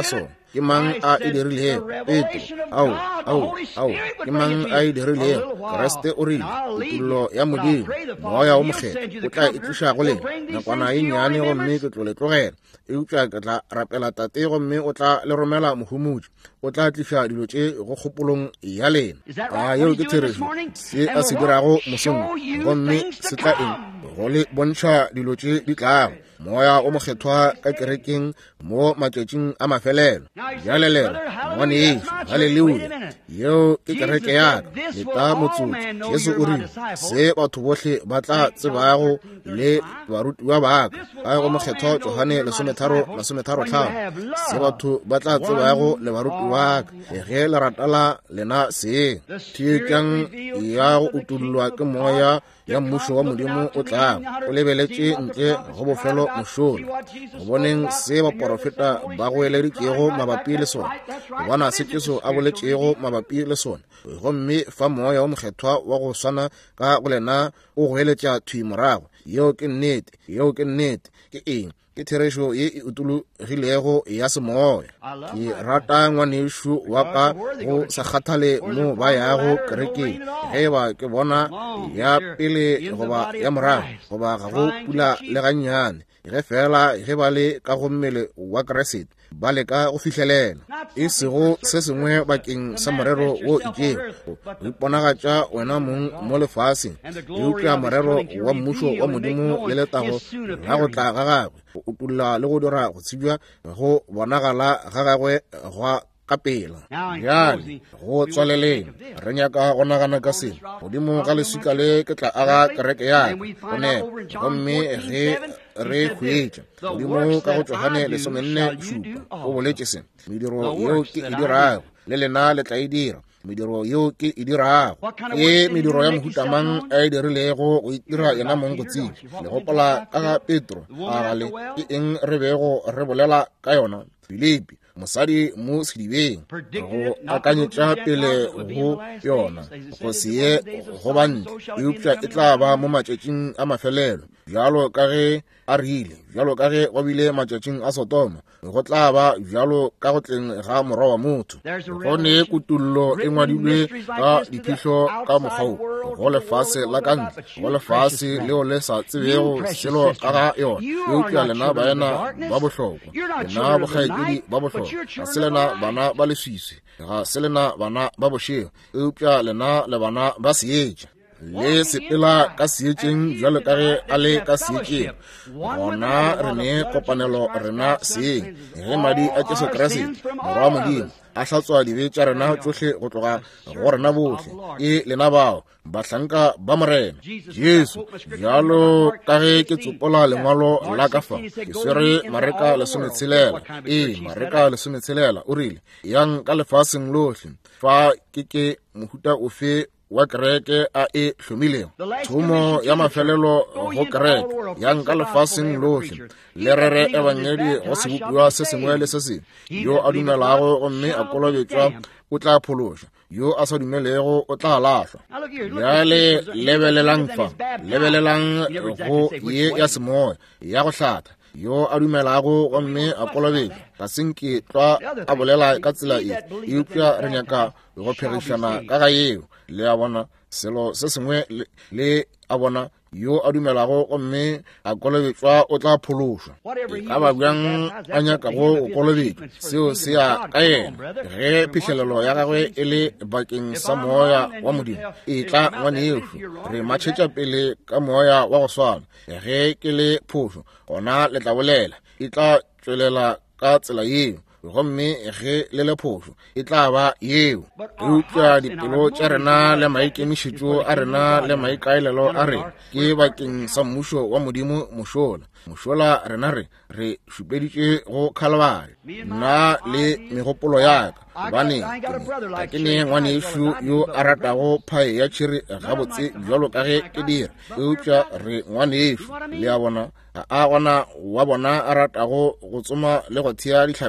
B: ke mang a e dirilego? Petro, ao ao ao ke mang a e dirilego? Kriste o rile tulo ya modimo moya o mokgetho o tla e tliša go le nakwana e nnyane gomme ke tlo le tlogela eupša ke tla rapela tate gomme o tla le romela mohumodi o tla tliša dilo tše go kgopolong ya lena. A yeo ke therešo se a se dirago mosong gomme se tla eng go le bontšha dilo tše di tlago moya o mokgethwa ka kerekeng mo matšatšing a mafelelo. Bjale lena ngwane yeso halleluja yeo ke kereke yaka leta motsotso Jesu o rile se batho bohle ba tla tsebago le barutiwa baka a go mokgethwa Johane lesometharo masometharo hlano se batho ba tla tsebago le barutiwa baka ge le ratala lena se thiekang ya go utullwa ke moya ya mmušo wa modimo o tlago o lebeletše ntle go bofelo mošola go boneng se baporofeta ba go eleditšego mabapi le sona go bona se tšeso a boletšego mabapi le sona gomme fa moya wa mokgethwa wa go swana ka go lena o go eletša thwi morago yeo ke nnete yeo ke nnete ke eng ke therešo ye e utologilego ya semoya. Ke rata ngwanešo wa ka go sa kgathale mo ba yago kerekeng ge ba ke bona ya pele goba ya morago goba ga go pula le gannyane ge fela ge ba le ka go mmele wa Kriste ba le ka go fihlelela e sego se sengwe bakeng sa morero wo ikego go iponagatša wena mong mo lefaseng e utlwa morero wa mmušo wa modimo le letago la go tla ga gagwe go utulla le go dira go tshibja go bonagala ga gagwe gwa ka pela. Bjale go tswaleleng re nyaka go nagana ka seno godimo ga leswika le ke tla aga kereke yaka go nepa gomme ge re hwetša godimo ka go Johane lesomenne šupa o boletše seno mediro yeo ke e dirago le lena le tla e dira mediro yeo ke e dirago ke mediro ya mohutamang a e dirilego go itira yena mong go tsiba le gopola ka ga Petro a gale ke eng re bego re bolela ka yona Filipi mosadi mo sedibeng go akanyetša pele go yona go se ye go bantle eupša e tla ba mo matšatšing a mafelelo bjalo ka ge a rile bjalo ka ge go bile matšatšing a Sodoma go tla ba bjalo ka go tleng ga morwa wa motho. Gone kutullo e ngwadilwe ka diphihlo ka mokgao go lefase la ka ntle go lefase leo le sa tsebego selo ka ga yona eupša lena baena ba bohlokwa lena bokgaetšedi ba bohlokwa ga se lena bana ba leswiswi ga se lena bana ba bošego eupša lena le bana ba seetša le sepela ka seetšeng bjalo ka ge a le ka seetšeng gona re ne kopanelo rena seeng ge madi a Jesu Kriste morwa wa modimo a hlatswa dibe tša rena tšohle go tloga go rena bohle e lena bao bahlanka ba morena Jesu bjalo ka ge ke tsopola lengwalo la ka fa ke swere mareka lesometshelela e mareka lesometshelela o rile yang ka lefaseng lohle fa ke ke mohuta ofe wa kereke a e hlomilego thomo ya mafelelo go kereke yang ka lefaseng lohle le rere ebangedi go sebopiwa se sengwe le se sengwe yo a dumelago gomme a kolobetšwa o tla phološa yo a sa dumelego o tla lahlwa. Bjale lebelelang fa lebelelang go ye ya semoya ya go hlatha yo a dumelago gomme a kolobetšwa ka senke tla a bolela ka tsela e eupša re nyaka go phegišana ka ga yeo le a bona selo se sengwe le a bona yo a dumelago gomme a kolobetšwa o tla phološwa e ka ba bjang a nyakago go kolobetšwa seo se ya ka yena ge phihlelelo ya gagwe e le bakeng sa moya wa modimo e tla ngwane yeso re matšhetša pele ka moya wa go swana ge ke le phošo gona le tla bolela e tla tšwelela ka tsela yeo gomme ge le le phošo e tla ba yeo eupša dipelo tša rena le maikemišetšo a rena le maikaelelo a rena ke bakeng sa mmušo wa modimo mošola mošola rena re re šupeditše go Kalvari nna le megopolo yaka gobane ga ke ne ngwanešo yo a ratago phae ya tšhiri gabotse bjalo ka ge ke dira eupša re ngwanešo le a bona a gona wa bona a ratago go tsoma le go thea dihlapi bjalo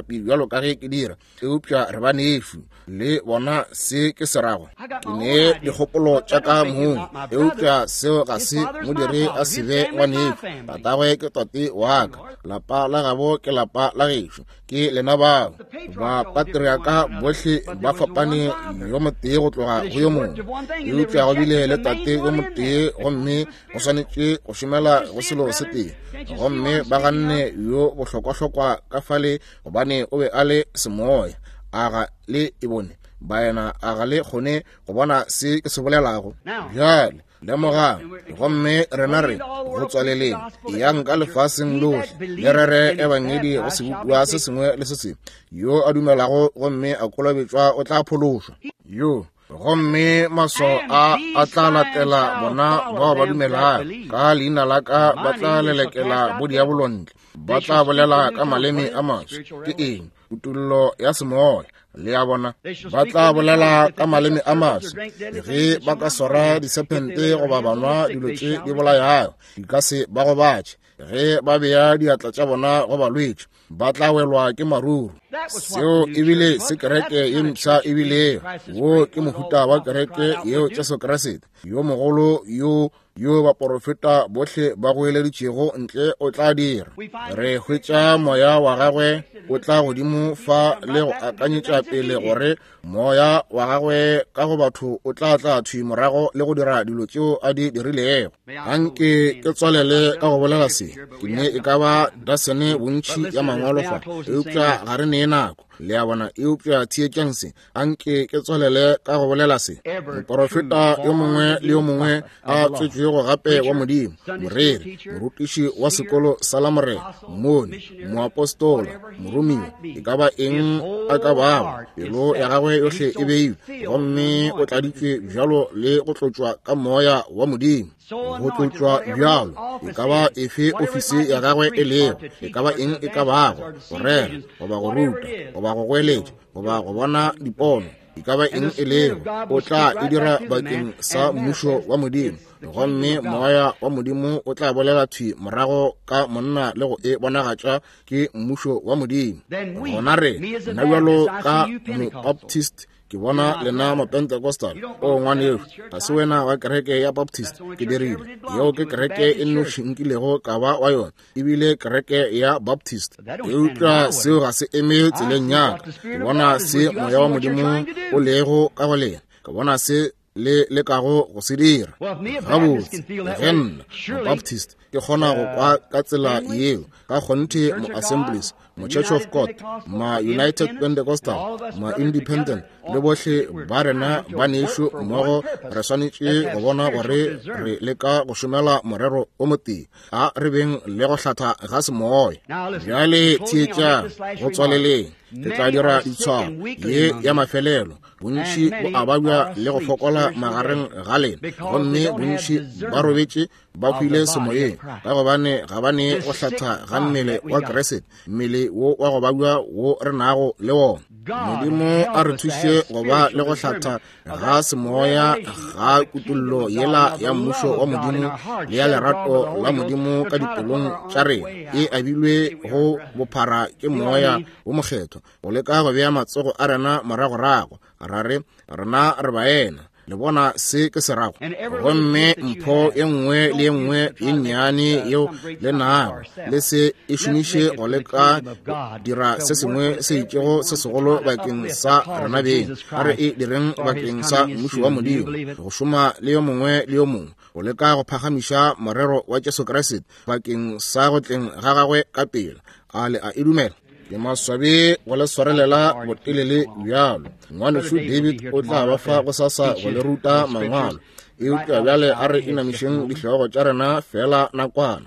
B: bjalo ka ge ke dira eupša re banešu le bona se ke serago ke ne dikgopolo tša ka mong eupša seo ga se modiri a sebe ngwanešu tatagwe ke tate wa ka lapa la gabo ke lapa la gešo ke lena bao ba patriaka bohle ba fapane yo motee go tloga go yo mongwe eupša go bile le tate yo motee gomme go swanetše go šomela go selo se tee gomme ba ganne yo bohlokwa-hlokwa ka fale gobane o be a le semoya aga le e bone baena aga le kgone go bona se ke se bolelago bjale lemogang gomme rena re go tswaleleng yang ka lefaseng lohle le rere e bangedi go sebutiwa se sengwe le se sengwe yo a dumelago gomme a kolobetšwa o tla phološwa yo gomme maso a a tla latela bona bao ba dumelago ka leina la ka ba tla lelekela bodiabolontle ba tla bolela ka maleme a maswe ke eng utullo ya semoya le ya bona ba tla bolela ka maleme a maswe ge ba ka swara disepente goba banwa dilo tše di bolayago di ka se ba go batše ge ba beya diatla tša bona go balwetše ba tla welwa ke maruru seo ebile se kereke ye mpša ebile wo ke mohuta wa kereke yeo Jesu Kriste yo mogolo yo yo ba profeta bohle ba go eleditšego ntle o tla dira re hwetša moya wa gagwe o tla godimo fa le go akanyetša pele gore moya wa gagwe ka go batho o tla tla thwi morago le go dira dilo tšeo a di dirilego anke ke tswalele ka go bolela se ke ne e ka ba dasene bontši ya mangwalo fa eupša ga re nee nako le ya bona eupša thietšang se anke ke tswalele ka go bolela se moprofeta yo mongwe le yo mongwe a tswetšwego gape wa modimo moreri morutiši wa sekolo sa lamore mone moapostola moromiwa e ka ba eng a ka bago pelo ya gagwe yohle e beiwe gomme o tladitšwe bjalo le go tlotšwa ka moya wa modimo go tlotšwa bjalo e ka ba efe ofisi ya gagwe e lego e ka ba eng e ka bago go rera goba go ruta goba go goeletša goba go bona dipono e ka ba eng e lego o tla e dira bakeng sa mmušo wa modimo gomme moya wa modimo o tla bolela thwi morago ka monna le go e bonagatša ke mmušo wa modimo gona re nna bjalo ka mo-baptist ke bona lena ma-pentecostal o ngwaneo ga se wena wa kereke ya baptist ke dirile yeo ke kereke e nnošinkilego ka ba wa yona ebile kereke ya baptist e utlwa seo ga se eme tseleng yaka ke bona se moya wa modimo o lego ka go lena ke bona se le le ka go go se dira gabotse genna mo-baptist ke kgona go kwa ka tsela yeo ka kgonthe mo-assemblies mo-church of god ma-united pentecostal ma-independent le bohle ba rena ba nešo mmogo re swanetše go bona gore re leka go šomela morero o motee a re beng le go hlatha ga semoya bjale thietša go tswaleleng ke tla dira ditshwaro ye ya mafelelo bontši bo ababja le go fokola magareng ga lena gomme bontši ba robetše ba hwile semoyeng ka gobane ga bane go hlatha ga mmele wa Kriste mmele wo wa go babja wo re nago le wona modimo a re thuše go ba le go hlatha ga semoya ga kutullo yela ya mmušo wa modimo le ya lerato la modimo ka dipelong tša rena e abilwe go bophara ke moya wo mokgetho go leka go bea matsogo a rena moragorago ra re rena re baena le bona se ke se rago gomme mpho e nngwe le e nngwe e nnyane yeo le nago le se e šomiše go leka dira se sengwe se itšego se segolo bakeng sa rena beng a re e direng bakeng sa mmušo wa modimo go šoma le yo mongwe le yo mongwe go leka go phagamiša morero wa Jesu Kriste bakeng sa go tleng ga gagwe ka pela a le a e dumela ke maswabe go le swarelela botelele bjalo ngwanešu David o tla ba fa go sasa go le ruta mangwalo e utlwa bjale a re inamišeng dihlogo tša rena fela nakwana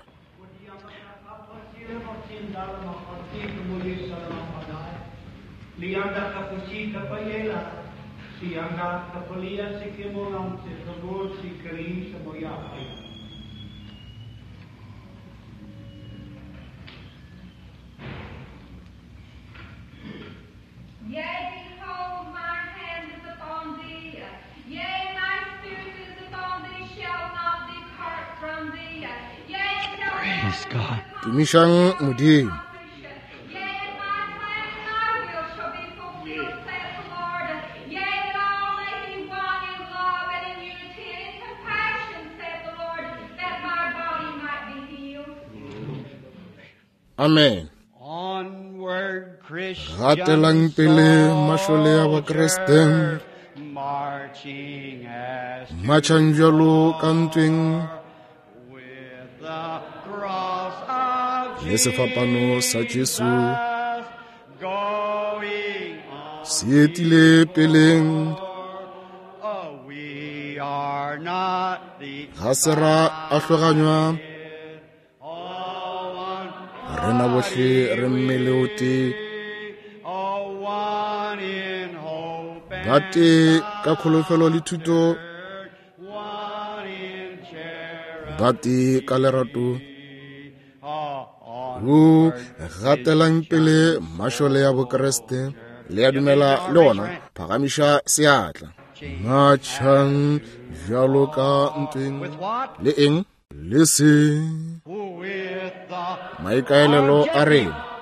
C: Yea, behold, my hand is upon thee. Yea, my spirit is upon thee, shall not depart from thee. Yea,
A: Praise God.
B: tumišang modimo
C: Yea, my plan I will
B: amen.
A: Onward, Christians
B: Gatelang pele mashole a Bakreste,
A: marching as
B: matchang jalo ka ntweng
A: with the cross of
B: le sefapano sa Jesu
A: Jesus, going on.
B: se etile peleng.
A: Oh, we are not the
B: Ga se ra a hloganywa
A: all one,
B: rena bohle re mmele o tee,
A: all one in hope and
B: ba tee ka kholofelo le thuto,
A: one in charity.
B: ba tee ka lerato.
A: Oh,
B: Ho gatelang pele mashole ya Bokreste le ya dumela le ona phagamisha seatla. Matchang jalo ka ntweng
A: with what?
B: le eng le se
A: With the
B: maikaelelo a re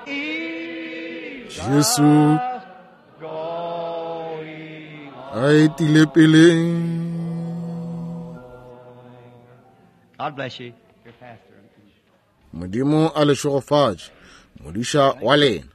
B: Jesu
A: going on.
B: a etile peleng.
A: God bless you, your pastor.
B: Modimo a le shogofatše modiša wa lena.